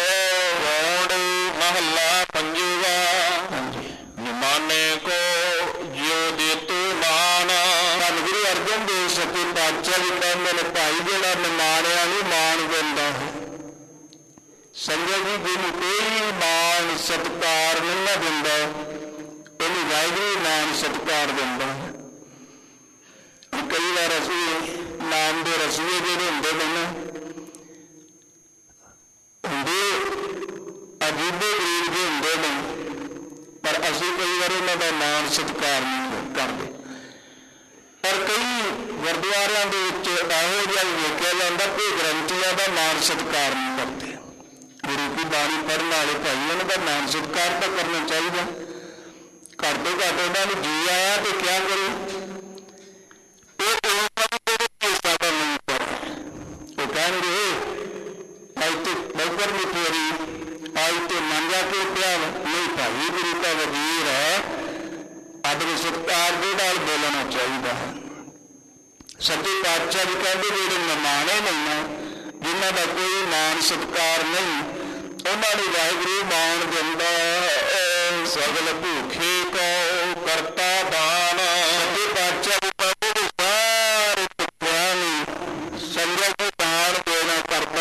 ਮਹੱਲਾ ਪੰਜਵਾ। ਨਿਮਾਨੇ ਕੋ ਜਿਉ ਦੇਤੂ ਮਾਨ। ਧੰਨ ਗੁਰੂ ਅਰਜਨ ਦੇਵ ਸੱਚੇ ਪਾਤਸ਼ਾਹ ਜੀ ਕਹਿੰਦੇ ਨੇ ਭਾਈ ਜਿਹੜਾ ਨਿਮਾਣਿਆ ਨੂੰ ਮਾਣ ਦਿੰਦਾ ਹੈ। ਸੰਗਤ ਜੀ ਜਿਹਨੂੰ ਕੋਈ ਮਾਣ ਸਤਿਕਾਰ ਨਹੀਂ ਦਿੰਦਾ ਉਹਨੂੰ ਵਾਹਿਗੁਰੂ ਮਾਣ ਸਤਿਕਾਰ ਦਿੰਦਾ ਹੈ। ਕਈ ਵਾਰ ਅਸੀਂ ਨਾਮ ਦੇ ਰਸੀਏ ਜਿਹੜੇ ਹੁੰਦੇ ਨੇ ਅਜੂਬੇ ਗਰੀਬ ਦੇ ਹੁੰਦੇ ਨੇ, ਪਰ ਅਸੀਂ ਕਈ ਵਾਰ ਉਹਨਾਂ ਦਾ ਮਾਣ ਸਤਿਕਾਰ ਨਹੀਂ ਕਰਦੇ। ਪਰ ਕਈ ਗੁਰਦੁਆਰਿਆਂ ਦੇ ਵਿੱਚ ਇਹੋ ਜਿਹਾ ਵੇਖਿਆ ਜਾਂਦਾ ਕਿ ਗ੍ਰੰਥੀਆਂ ਦਾ ਮਾਣ ਸਤਿਕਾਰ ਨਹੀਂ ਕਰਦੇ। ਗੁਰੂ ਕੀ ਬਾਣੀ ਪੜ੍ਹਨ ਵਾਲੇ ਭਾਈ ਉਹਨਾਂ ਦਾ ਮਾਣ ਸਤਿਕਾਰ ਤਾਂ ਕਰਨਾ ਚਾਹੀਦਾ। ਘੱਟ ਤੋਂ ਘੱਟ ਉਹਨਾਂ ਨੂੰ ਜੀ ਆਇਆ ਤੇ ਕਿਆ ਕਰੇ। ਸਾਡਾ ਨਹੀਂ ਕਰ ਉਹ ਕਹਿਣਗੇ ਅੱਜ ਤੇ ਬੈਕਰ ਨਹੀਂ ਫੇਰੀ, ਅੱਜ ਤੇ ਮੰਜਾ ਕੇ ਪਿਆ ਨਹੀਂ। ਭਾਈ ਗੁਰੂ ਦਾ ਵਜ਼ੀਰ ਹੈ, ਆਦਰ ਸਤਿਕਾਰ ਦੇ ਨਾਲ ਬੋਲਣਾ ਚਾਹੀਦਾ ਹੈ। ਸੱਚੇ ਪਾਤਸ਼ਾਹ ਜੀ ਕਹਿੰਦੇ ਜਿਹੜੇ ਨਿਮਾਣੇ ਨਹੀਂ ਨਾ, ਜਿਨ੍ਹਾਂ ਦਾ ਕੋਈ ਮਾਣ ਸਤਿਕਾਰ ਨਹੀਂ, ਉਹਨਾਂ ਨੂੰ ਵਾਹਿਗੁਰੂ ਮਾਣ ਦਿੰਦਾ। ਸਗਲ ਭੂਖੇ ਕੋ ਕਰਤਾ ਦਾਨ। ਸੱਚੇ ਪਾਤਸ਼ਾਹ ਜੀ ਕਹਿੰਦੇ ਸਾਰੇ ਭੁੱਖਿਆਂ ਨੂੰ ਸੰਗਤ ਨੂੰ ਦਾਨ ਦੇਣਾ ਕਰਦਾ।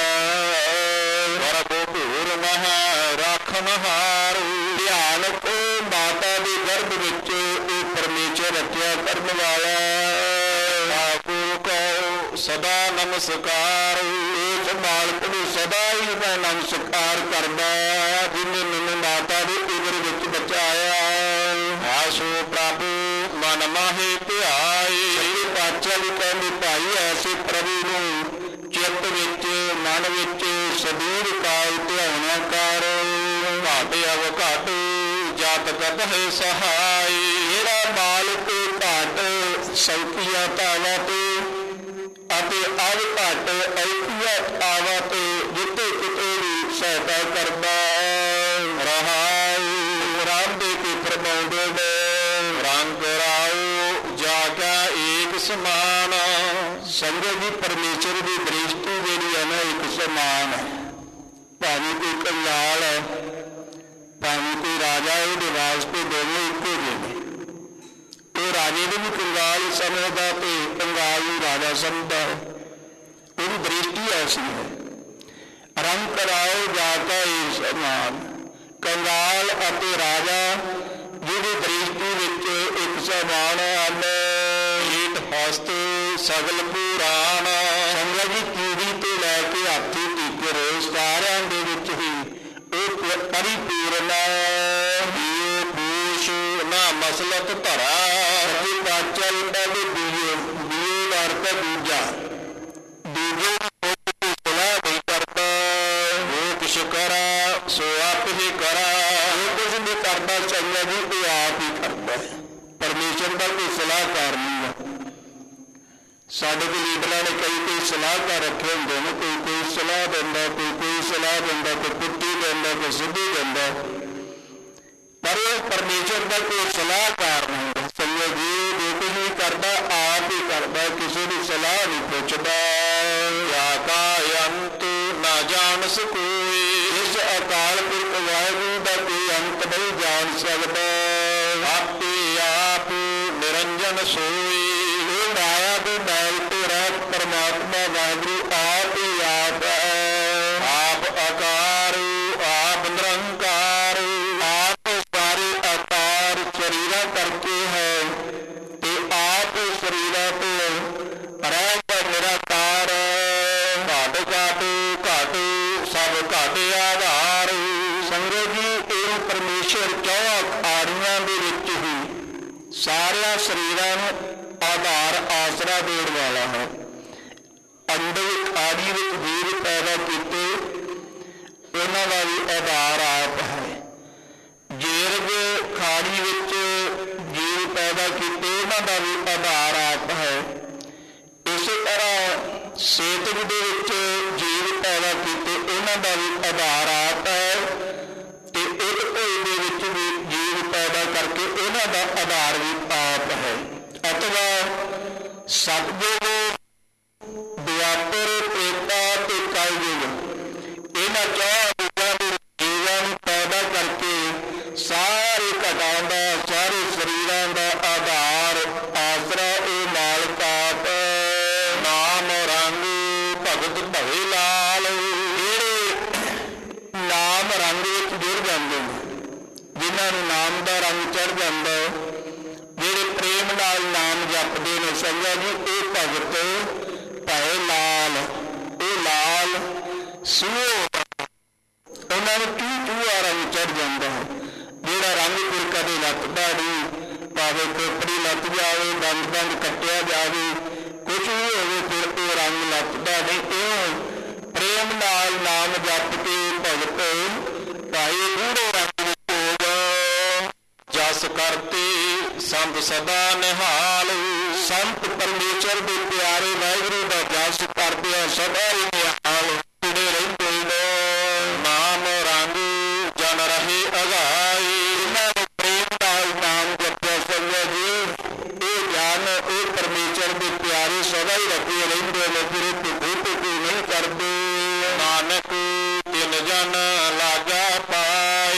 ਭਿਆਨਕ ਮਾਤਾ ਦੇ ਗਰਭ ਵਿੱਚ ਇਹ ਪਰਮੇਸ਼ਰ ਰੱਖਿਆ ਕਰਨ ਵਾਲਾ। ਠਾਕੁਰ ਕੋ ਸਦਾ ਨਮਸਕਾਰ। ਇਸ ਮਾਲਕ ਨੂੰ ਸਦਾ ਹੀ ਮੈਂ ਨਮਸਕਾਰ ਕਰਦਾ ਜਿਹਨੇ ਮੈਨੂੰ ਮਾਤਾ ਦੇ ਉਦਰ ਵਿੱਚ ਬਚਾਇਆ। ਆਸੋ ਪ੍ਰਭੂ ਮਨ ਮਾਹੇ ਧਿਆਏ। ਪਾਤਸ਼ਾਹ ਜੀ ਕਹਿੰਦੇ ਭਾਈ ਐਸੇ ਪ੍ਰਭੂ ਨੂੰ ਚਿੱਤ ਵਿੱਚ, ਮਨ ਵਿੱਚ ਸਦੀਵ ਕਾਲ ਧਿਆਉਣਾ ਕਰ। ਘਾਟ ਅਵਘਾਟ ਜਤ ਕਤ ਹੈ ਸਹਾਈ। ਜਿਹੜਾ ਮਾਲਕ ਘਾਟ ਸੌਕੀਆਂ ਤਾਵਾਂ ਤੇ ਅਤੇ ਅਵਘਾਟ ਐਕੀਆਂ ਤਾਵਾਂ ਤੇ ਜਿੱਥੇ ਕਿਤੇ ਵੀ ਸਹਾਇਤਾ ਕਰਦਾ। ਰਹਾਉ ਰਾਮ ਦੇ ਕੇ ਫਰਮਾਉਂਦੇ ਨੇ ਰੰਗ ਰਾਉ ਜਾਗਾ ਏਕ ਸਮਾਨ। ਸੰਗਤ ਜੀ ਪਰਮੇਸ਼ਰ ਦੀ ਦ੍ਰਿਸ਼ਟੀ ਜਿਹੜੀ ਹੈ ਨਾ ਇੱਕ ਸਮਾਨ ਹੈ। ਭਾਵੇਂ ਕੋਈ ਕੰਗਾਲ ਹੈ, ਭਾਵੇਂ ਕੋਈ ਰਾਜਾ, ਉਹਦੇ ਵਾਸਤੇ ਦੋਵੇਂ ਇੱਕੋ ਜਿਹੇ ਨੇ। ਉਹ ਰਾਜੇ ਨੂੰ ਵੀ ਕੰਗਾਲ ਸਮਝਦਾ ਤੇ ਕੰਗਾਲ ਨੂੰ ਰਾਜਾ ਸਮਝਦਾ ਹੈ। ਉਹਦੀ ਦ੍ਰਿਸ਼ਟੀ ਐਸੀ ਹੈ। ਰੰਗ ਕਰਾਓ ਜਾਤਾ ਏਕ ਸਮਾਨ। ਕੰਗਾਲ ਅਤੇ ਰਾਜਾ ਜਿਹਦੀ ਦ੍ਰਿਸ਼ਟੀ ਵਿੱਚ ਇੱਕ ਸਮਾਨ ਹਨ। ਹੀਤ ਹਸਤ ਸਗਲ ਪੁਰਾਣ। ਸੰਗਤ ਜੀ ਕੀੜੀ ਤੋਂ ਲੈ ਕੇ ਹਾਥੀ ਤੀਕਰ ਸਾਰਿਆਂ ਦੇ ਵਿੱਚ ਹੀ ਉਹ ਪਰਿਪੂਰਨ ਬੂਸ਼ ਨਾ ਮਸਲਤ ਧਰਾ। ਸੱਚੇ ਪਾਤਸ਼ਾਹ ਜੀ ਕਹਿੰਦੇ ਬੀਏ ਦਾ ਅਰਥ ਦੂਜਾ, ਦੂਜੇ ਦੀ ਸਲਾਹ ਨਹੀਂ ਕਰਦਾ। ਉਹ ਕੁਛ ਕਰਾ ਸੋ ਆਪ ਹੀ ਕਰਾ। ਉਹ ਕੁਝ ਨਹੀਂ ਕਰਦਾ ਚਾਹੀਦਾ ਜੀ, ਉਹ ਆਪ ਹੀ ਕਰਦਾ। ਪਰਮੇਸ਼ਰ ਦਾ ਕੋਈ ਸਲਾਹਕਾਰ ਨਹੀਂ ਹੈ। ਸਾਡੇ ਕੋਲ ਲੀਡਰਾਂ ਨੇ ਕਈ ਸਲਾਹਕਾਰ ਰੱਖੇ ਹੁੰਦੇ ਨੇ। ਕੋਈ ਸਲਾਹ ਦਿੰਦਾ, ਕੋਈ ਸਲਾਹ ਦਿੰਦਾ, ਕੋਈ ਪੁੱਟੀ ਦਿੰਦਾ, ਕੋਈ ਸਿੱਧੀ ਦਿੰਦਾ, ਪਰ ਉਹ ਪਰਮੇਸ਼ਰ ਦਾ ਕੋਈ ਸਲਾਹਕਾਰ ਨਹੀਂ ਹੁੰਦਾ। ਸੰਗਤ ਜੀ ਜੋ ਕੁਝ ਵੀ ਕਰਦਾ ਆਪ ਹੀ ਕਰਦਾ, ਕਿਸੇ ਦੀ ਸਲਾਹ ਨਹੀਂ ਪੁੱਛਦਾ। ਕਾ ਅੰਤ ਨਾ ਜਾਣ ਸਕੋਈ। ਇਸ ਅਕਾਲ ਪੁਰਖ ਵਾਹਿਗੁਰੂ ਦਾ ਕੋਈ ਅੰਤ ਨਹੀਂ ਜਾਣ ਸਕਦਾ। ਆਪੇ ਆਪ ਨਿਰੰਜਨ ਸੋਈ। ਇਹ ਮਾਇਆ ਦੇ ਮੈਲ ਤੋਂ ਰਹਿਤ ਪਰਮਾਤਮਾ ਵਾਹਿਗੁਰੂ ਆਪ ਹੀ ਆਪ ਹੈ। ਆਪ ਆਕਾਰ, ਆਪ ਨਿਰੰਕਾਰ, ਆਪ ਸਾਰੇ ਆਕਾਰ ਸਰੀਰਾਂ ਕਰਕੇ ਹੈ ਤੇ ਆਪ ਸਰੀਰਾਂ ਤੋਂ ਰਹਿਤ ਨਿਰਾਕਾਰ। ਘਾਟ ਘਾਟ ਘਾਟ ਸਭ ਘਾਟ ਆਧਾਰ। ਸੰਗਤ ਜੀ ਇਹ ਪਰਮੇਸ਼ਰ ਚੌਹਾਂ ਆੜੀਆਂ ਦੇ ਵਿੱਚ ਹੀ ਸਾਰਿਆਂ ਸਰੀਰਾਂ ਨੂੰ ਆਧਾਰ ਆਸਰਾ ਦੇਣ ਵਾਲਾ ਹੈ। ਅੰਦਰ ਆੜੀ ਵਿੱਚ ਜੀਵ ਪੈਦਾ ਕੀਤੇ ਉਹਨਾਂ ਦਾ ਵੀ ਆਧਾਰ ਆਪ ਹੈ। ਜੀਰਗ ਖਾੜੀ ਵਿੱਚ ਜੀਵ ਪੈਦਾ ਕੀਤੇ ਉਹਨਾਂ ਦਾ ਵੀ ਆਧਾਰ ਆਪ ਹੈ। ਇਸੇ ਤਰ੍ਹਾਂ ਸੇਤਕ ਦੇ ਵਿੱਚ ਜੀਵ ਪੈਦਾ ਕੀਤੇ ਉਹਨਾਂ ਦਾ ਵੀ ਆਧਾਰ ਆਪ ਹੈ ਤੇ ਇੱਕ ਭੋਏ ਦੇ ਵਿੱਚ ਵੀ ਜੀਵ ਪੈਦਾ ਕਰਕੇ ਉਹਨਾਂ ਦਾ ਆਧਾਰ ਵੀ ਆਪ ਹੈ। ਅਥਵਾ ਸਤਿਯੁਗ, ਦੁਆਪਰ, ਤ੍ਰੇਤਾ ਤੇ ਕਲਯੁਗ ਇਹਨਾਂ ਚਾਰ ਯੁੱਗਾਂ ਦੇ ਜੀਵਾਂ ਨੂੰ ਪੈਦਾ ਕਰਕੇ ਸਾਰੇ ਘਟਾਂ ਦਾ, ਸਾਰੇ ਸਰੀਰਾਂ ਦਾ ਆਧਾਰ ਆਸਰਾ ਇਹ ਮਾਲਕ ਆਪ। ਨਾਮ ਰੰਗ ਭਗਤ ਭਵੇ ਲਾਲ, ਜਿਹੜੇ ਨਾਮ ਰੰਗ ਵਿੱਚ ਜੁੜ ਜਾਂਦੇ ਨੇ, ਜਿਨ੍ਹਾਂ ਨੂੰ ਨਾਮ ਦਾ ਰੰਗ ਚੜ੍ਹ ਜਾਂਦਾ, ਜਿਹੜੇ ਪ੍ਰੇਮ ਨਾਲ ਨਾਮ ਜਪਦੇ ਨੇ ਸੰਗਤ ਜੀ, ਇਹ ਭਗਤ ਭਏ ਲਾਲ। ਇਹ ਲਾਲ ਸੂਹੇ ਉਹਨਾਂ ਨੂੰ ਚੂਹਾ ਰੰਗ ਚੜ੍ਹ ਜਾਂਦਾ ਹੈ। ਜਿਹੜਾ ਰੰਗ ਫਿਰ ਕਦੇ ਲੱਥਦਾ ਨਹੀਂ, ਭਾਵੇਂ ਖੋਪੜੀ ਲੱਥ ਜਾਵੇ, ਦੰਦ ਕੱਟਿਆ ਜਾਵੇ, ਕੁਛ ਵੀ ਹੋਵੇ, ਫਿਰ ਉਹ ਰੰਗ ਲੱਥਦਾ ਨਹੀਂ। ਇਉਂ ਪ੍ਰੇਮ ਨਾਲ ਨਾਮ ਜਪ ਕੇ ਭਗਤ ਭਾਈ ਗੂੜੇ ਰੰਗ ਵਿੱਚ ਹੋ ਗਏ। ਜਸ ਕਰਤੇ ਸੰਤ ਸਦਾ ਨਿਹਾਲ, ਸੰਤ ਪਰਮੇਸ਼ਰ ਦੇ ਪਿਆਰੇ ਵਾਹਿਗੁਰੂ ਦਾ ਜਸ ਕਰਦੇ ਆ ਸਦਾ ਹੀ ਨਿਹਾਲ ਜੁੜੇ ਰਹਿੰਦੇ ਨੇ। ਨਾਮ ਰੰਗ ਜਨ ਰਹੇ ਅਗਾਈ, ਇਹਨਾਂ ਨੇ ਪ੍ਰੇਮ ਨਾਲ ਨਾਮ ਜਪਿਆ ਸੰਗਤ ਜੀ, ਇਹ ਜਨ ਇਹ ਪਰਮੇਸ਼ਰ ਦੇ ਪਿਆਰੇ ਸਦਾ ਹੀ ਰੱਖੇ ਰਹਿੰਦੇ ਨੇ, ਫਿਰ ਇਹ ਟੁੱਟੂ ਨਹੀਂ ਕਰਦੇ। ਨਾਨਕ ਤਿੰਨ ਜਨ ਲਾਗਾ ਪਾਈ,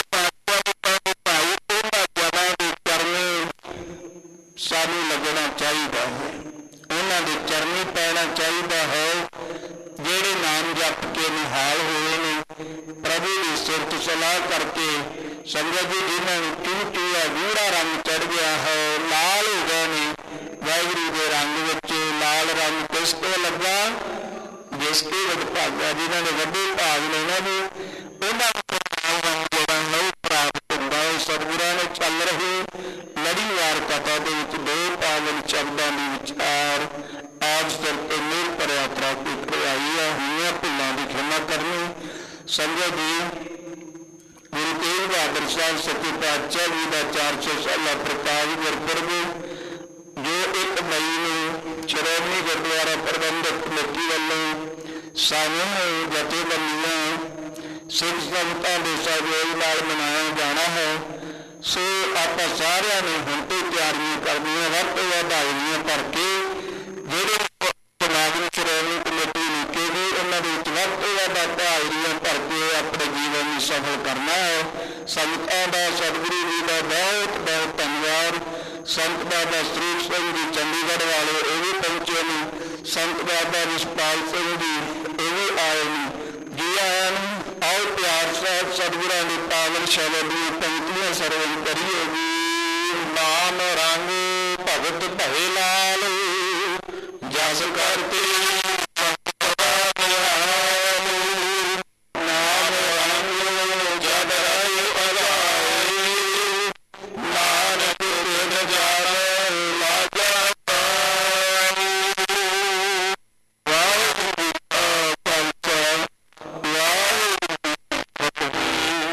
ਭਾਈ ਉਹਨਾਂ ਜਨਾਂ ਦੇ ਚਰਨੀ ਸਾਨੂੰ ਲੱਗਣਾ ਚਾਹੀਦਾ ਹੈ, ਉਹਨਾਂ ਦੇ ਚਰਨੀ ਪੈਣਾ ਚਾਹੀਦਾ ਹੈ, ਜਿਹੜੇ ਨਾਮ ਜਪ ਕੇ ਨਿਹਾਲ ਹੋਏ ਨੇ, ਪ੍ਰਭੂ ਦੀ ਸਿਫਤ ਸਲਾਹ ਕਰਕੇ ਸੰਗਤ ਜੀ, ਜਿਨ੍ਹਾਂ ਨੂੰ ਚੂਹਾ ਗੂੜਾ ਰੰਗ ਚੜ੍ਹ ਗਿਆ ਹੈ, ਲਾਲ ਹੋ ਗਏ ਨੇ ਵਾਹਿਗੁਰੂ ਦੇ ਰੰਗ ਵਿੱਚ। ਲਾਲ ਰੰਗ ਕਿਸ ਤੋਂ ਲੱਗਾ? ਜਿਸ ਕੇ ਵਡਭਾਗਾ, ਜਿਨ੍ਹਾਂ ਦੇ ਵੱਡੇ ਭਾਗ ਨੇ ਉਹਨਾਂ ਨੂੰ, ਉਹਨਾਂ ਨੂੰ ਲਾਲ ਰੰਗ ਜਿਹੜਾ ਨਹੀਂ ਪ੍ਰਾਪਤ ਹੁੰਦਾ। ਸਤਿਗੁਰਾਂ ਨੇ ਚੱਲ ਰਹੇ ਲੜੀਵਾਰ ਕਥਾ ਦੇ ਵਿੱਚ ਦੋ ਪਾਵਨ ਸ਼ਬਦਾਂ ਦੀ ਵਿਚਾਰ ਆਜ ਸਿਰ ਤੇ ਮੇਲ ਭਰਿਆ ਪ੍ਰਾਪਤ ਕਰਵਾਈ ਹੋਈਆਂ ਭੁੱਲਾਂ ਦੀ ਖਿਮਾ ਕਰਨੀ। ਸੰਗਤ ਜੀ, ਗੁਰੂ ਤੇਗ ਬਹਾਦਰ ਸਾਹਿਬ ਸੱਚੇ ਪਾਤਸ਼ਾਹ ਜੀ ਦਾ 400 ਸਾਲਾ ਪ੍ਰਕਾਸ਼ ਗੁਰਪੁਰਬ, ਜੋ 1 ਮਈ ਨੂੰ ਸ਼੍ਰੋਮਣੀ ਗੁਰਦੁਆਰਾ ਪ੍ਰਬੰਧਕ ਕਮੇਟੀ ਵੱਲੋਂ ਸਾਨੂੰ ਜਥੇਬੰਦੀਆਂ ਸਿੱਖ ਸੰਗਤਾਂ ਦੇ ਸਹਿਯੋਗ ਨਾਲ ਮਨਾਇਆ ਜਾਣਾ ਹੈ। ਸੋ ਆਪਾਂ ਸਾਰਿਆਂ ਨੇ ਹੁਣ ਤੋਂ ਤਿਆਰੀਆਂ ਕਰਨੀਆਂ, ਵੱਧ ਤੋਂ ਵੱਧ ਹਾਜ਼ਰੀਆਂ ਭਰ ਕੇ ਜਿਹੜੇ ਸਮਾਗਮ ਸ਼੍ਰੋਮਣੀ ਕਮੇਟੀ ਲਿਖੇਗੀ ਉਹਨਾਂ ਦੇ ਵਿੱਚ ਵੱਧ ਤੋਂ ਵੱਧ ਆਪਾਂ ਹਾਜ਼ਰੀਆਂ ਭਰ ਕੇ ਆਪਣੇ ਜੀਵਨ ਨੂੰ ਸਫਲ ਕਰਨਾ ਹੈ। ਸੰਗਤਾਂ ਦਾ, ਸਤਿਗੁਰੂ ਜੀ ਦਾ ਬਹੁਤ ਬਹੁਤ ਧੰਨਵਾਦ। ਸੰਤ ਬਾਬਾ ਸਰੂਪ ਸਿੰਘ ਜੀ ਚੰਡੀਗੜ੍ਹ ਵਾਲੇ ਇਹ ਵੀ ਪਹੁੰਚੇ ਨੇ, ਸੰਤ ਬਾਬਾ ਰਿਸ਼ਪਾਲ ਸਿੰਘ ਜੀ ਇਹ ਵੀ ਆਏ ਨੇ। ਜੀ ਆਇਆਂ ਨੂੰ। ਆਓ ਪਿਆਰ ਸਾਹਿਬ ਸਤਿਗੁਰਾਂ ਦੇ ਪਾਵਨ ਸ਼ਬਦ ਦੀ ਪੰਕਤੀਆਂ ਸਰਵਣ ਕਰੀਏ ਜੀ। ਨਾਮ ਰੰਗ ਭਗਤ ਭਏ ਲਾਲ, ਜਸ ਕਰਤੇ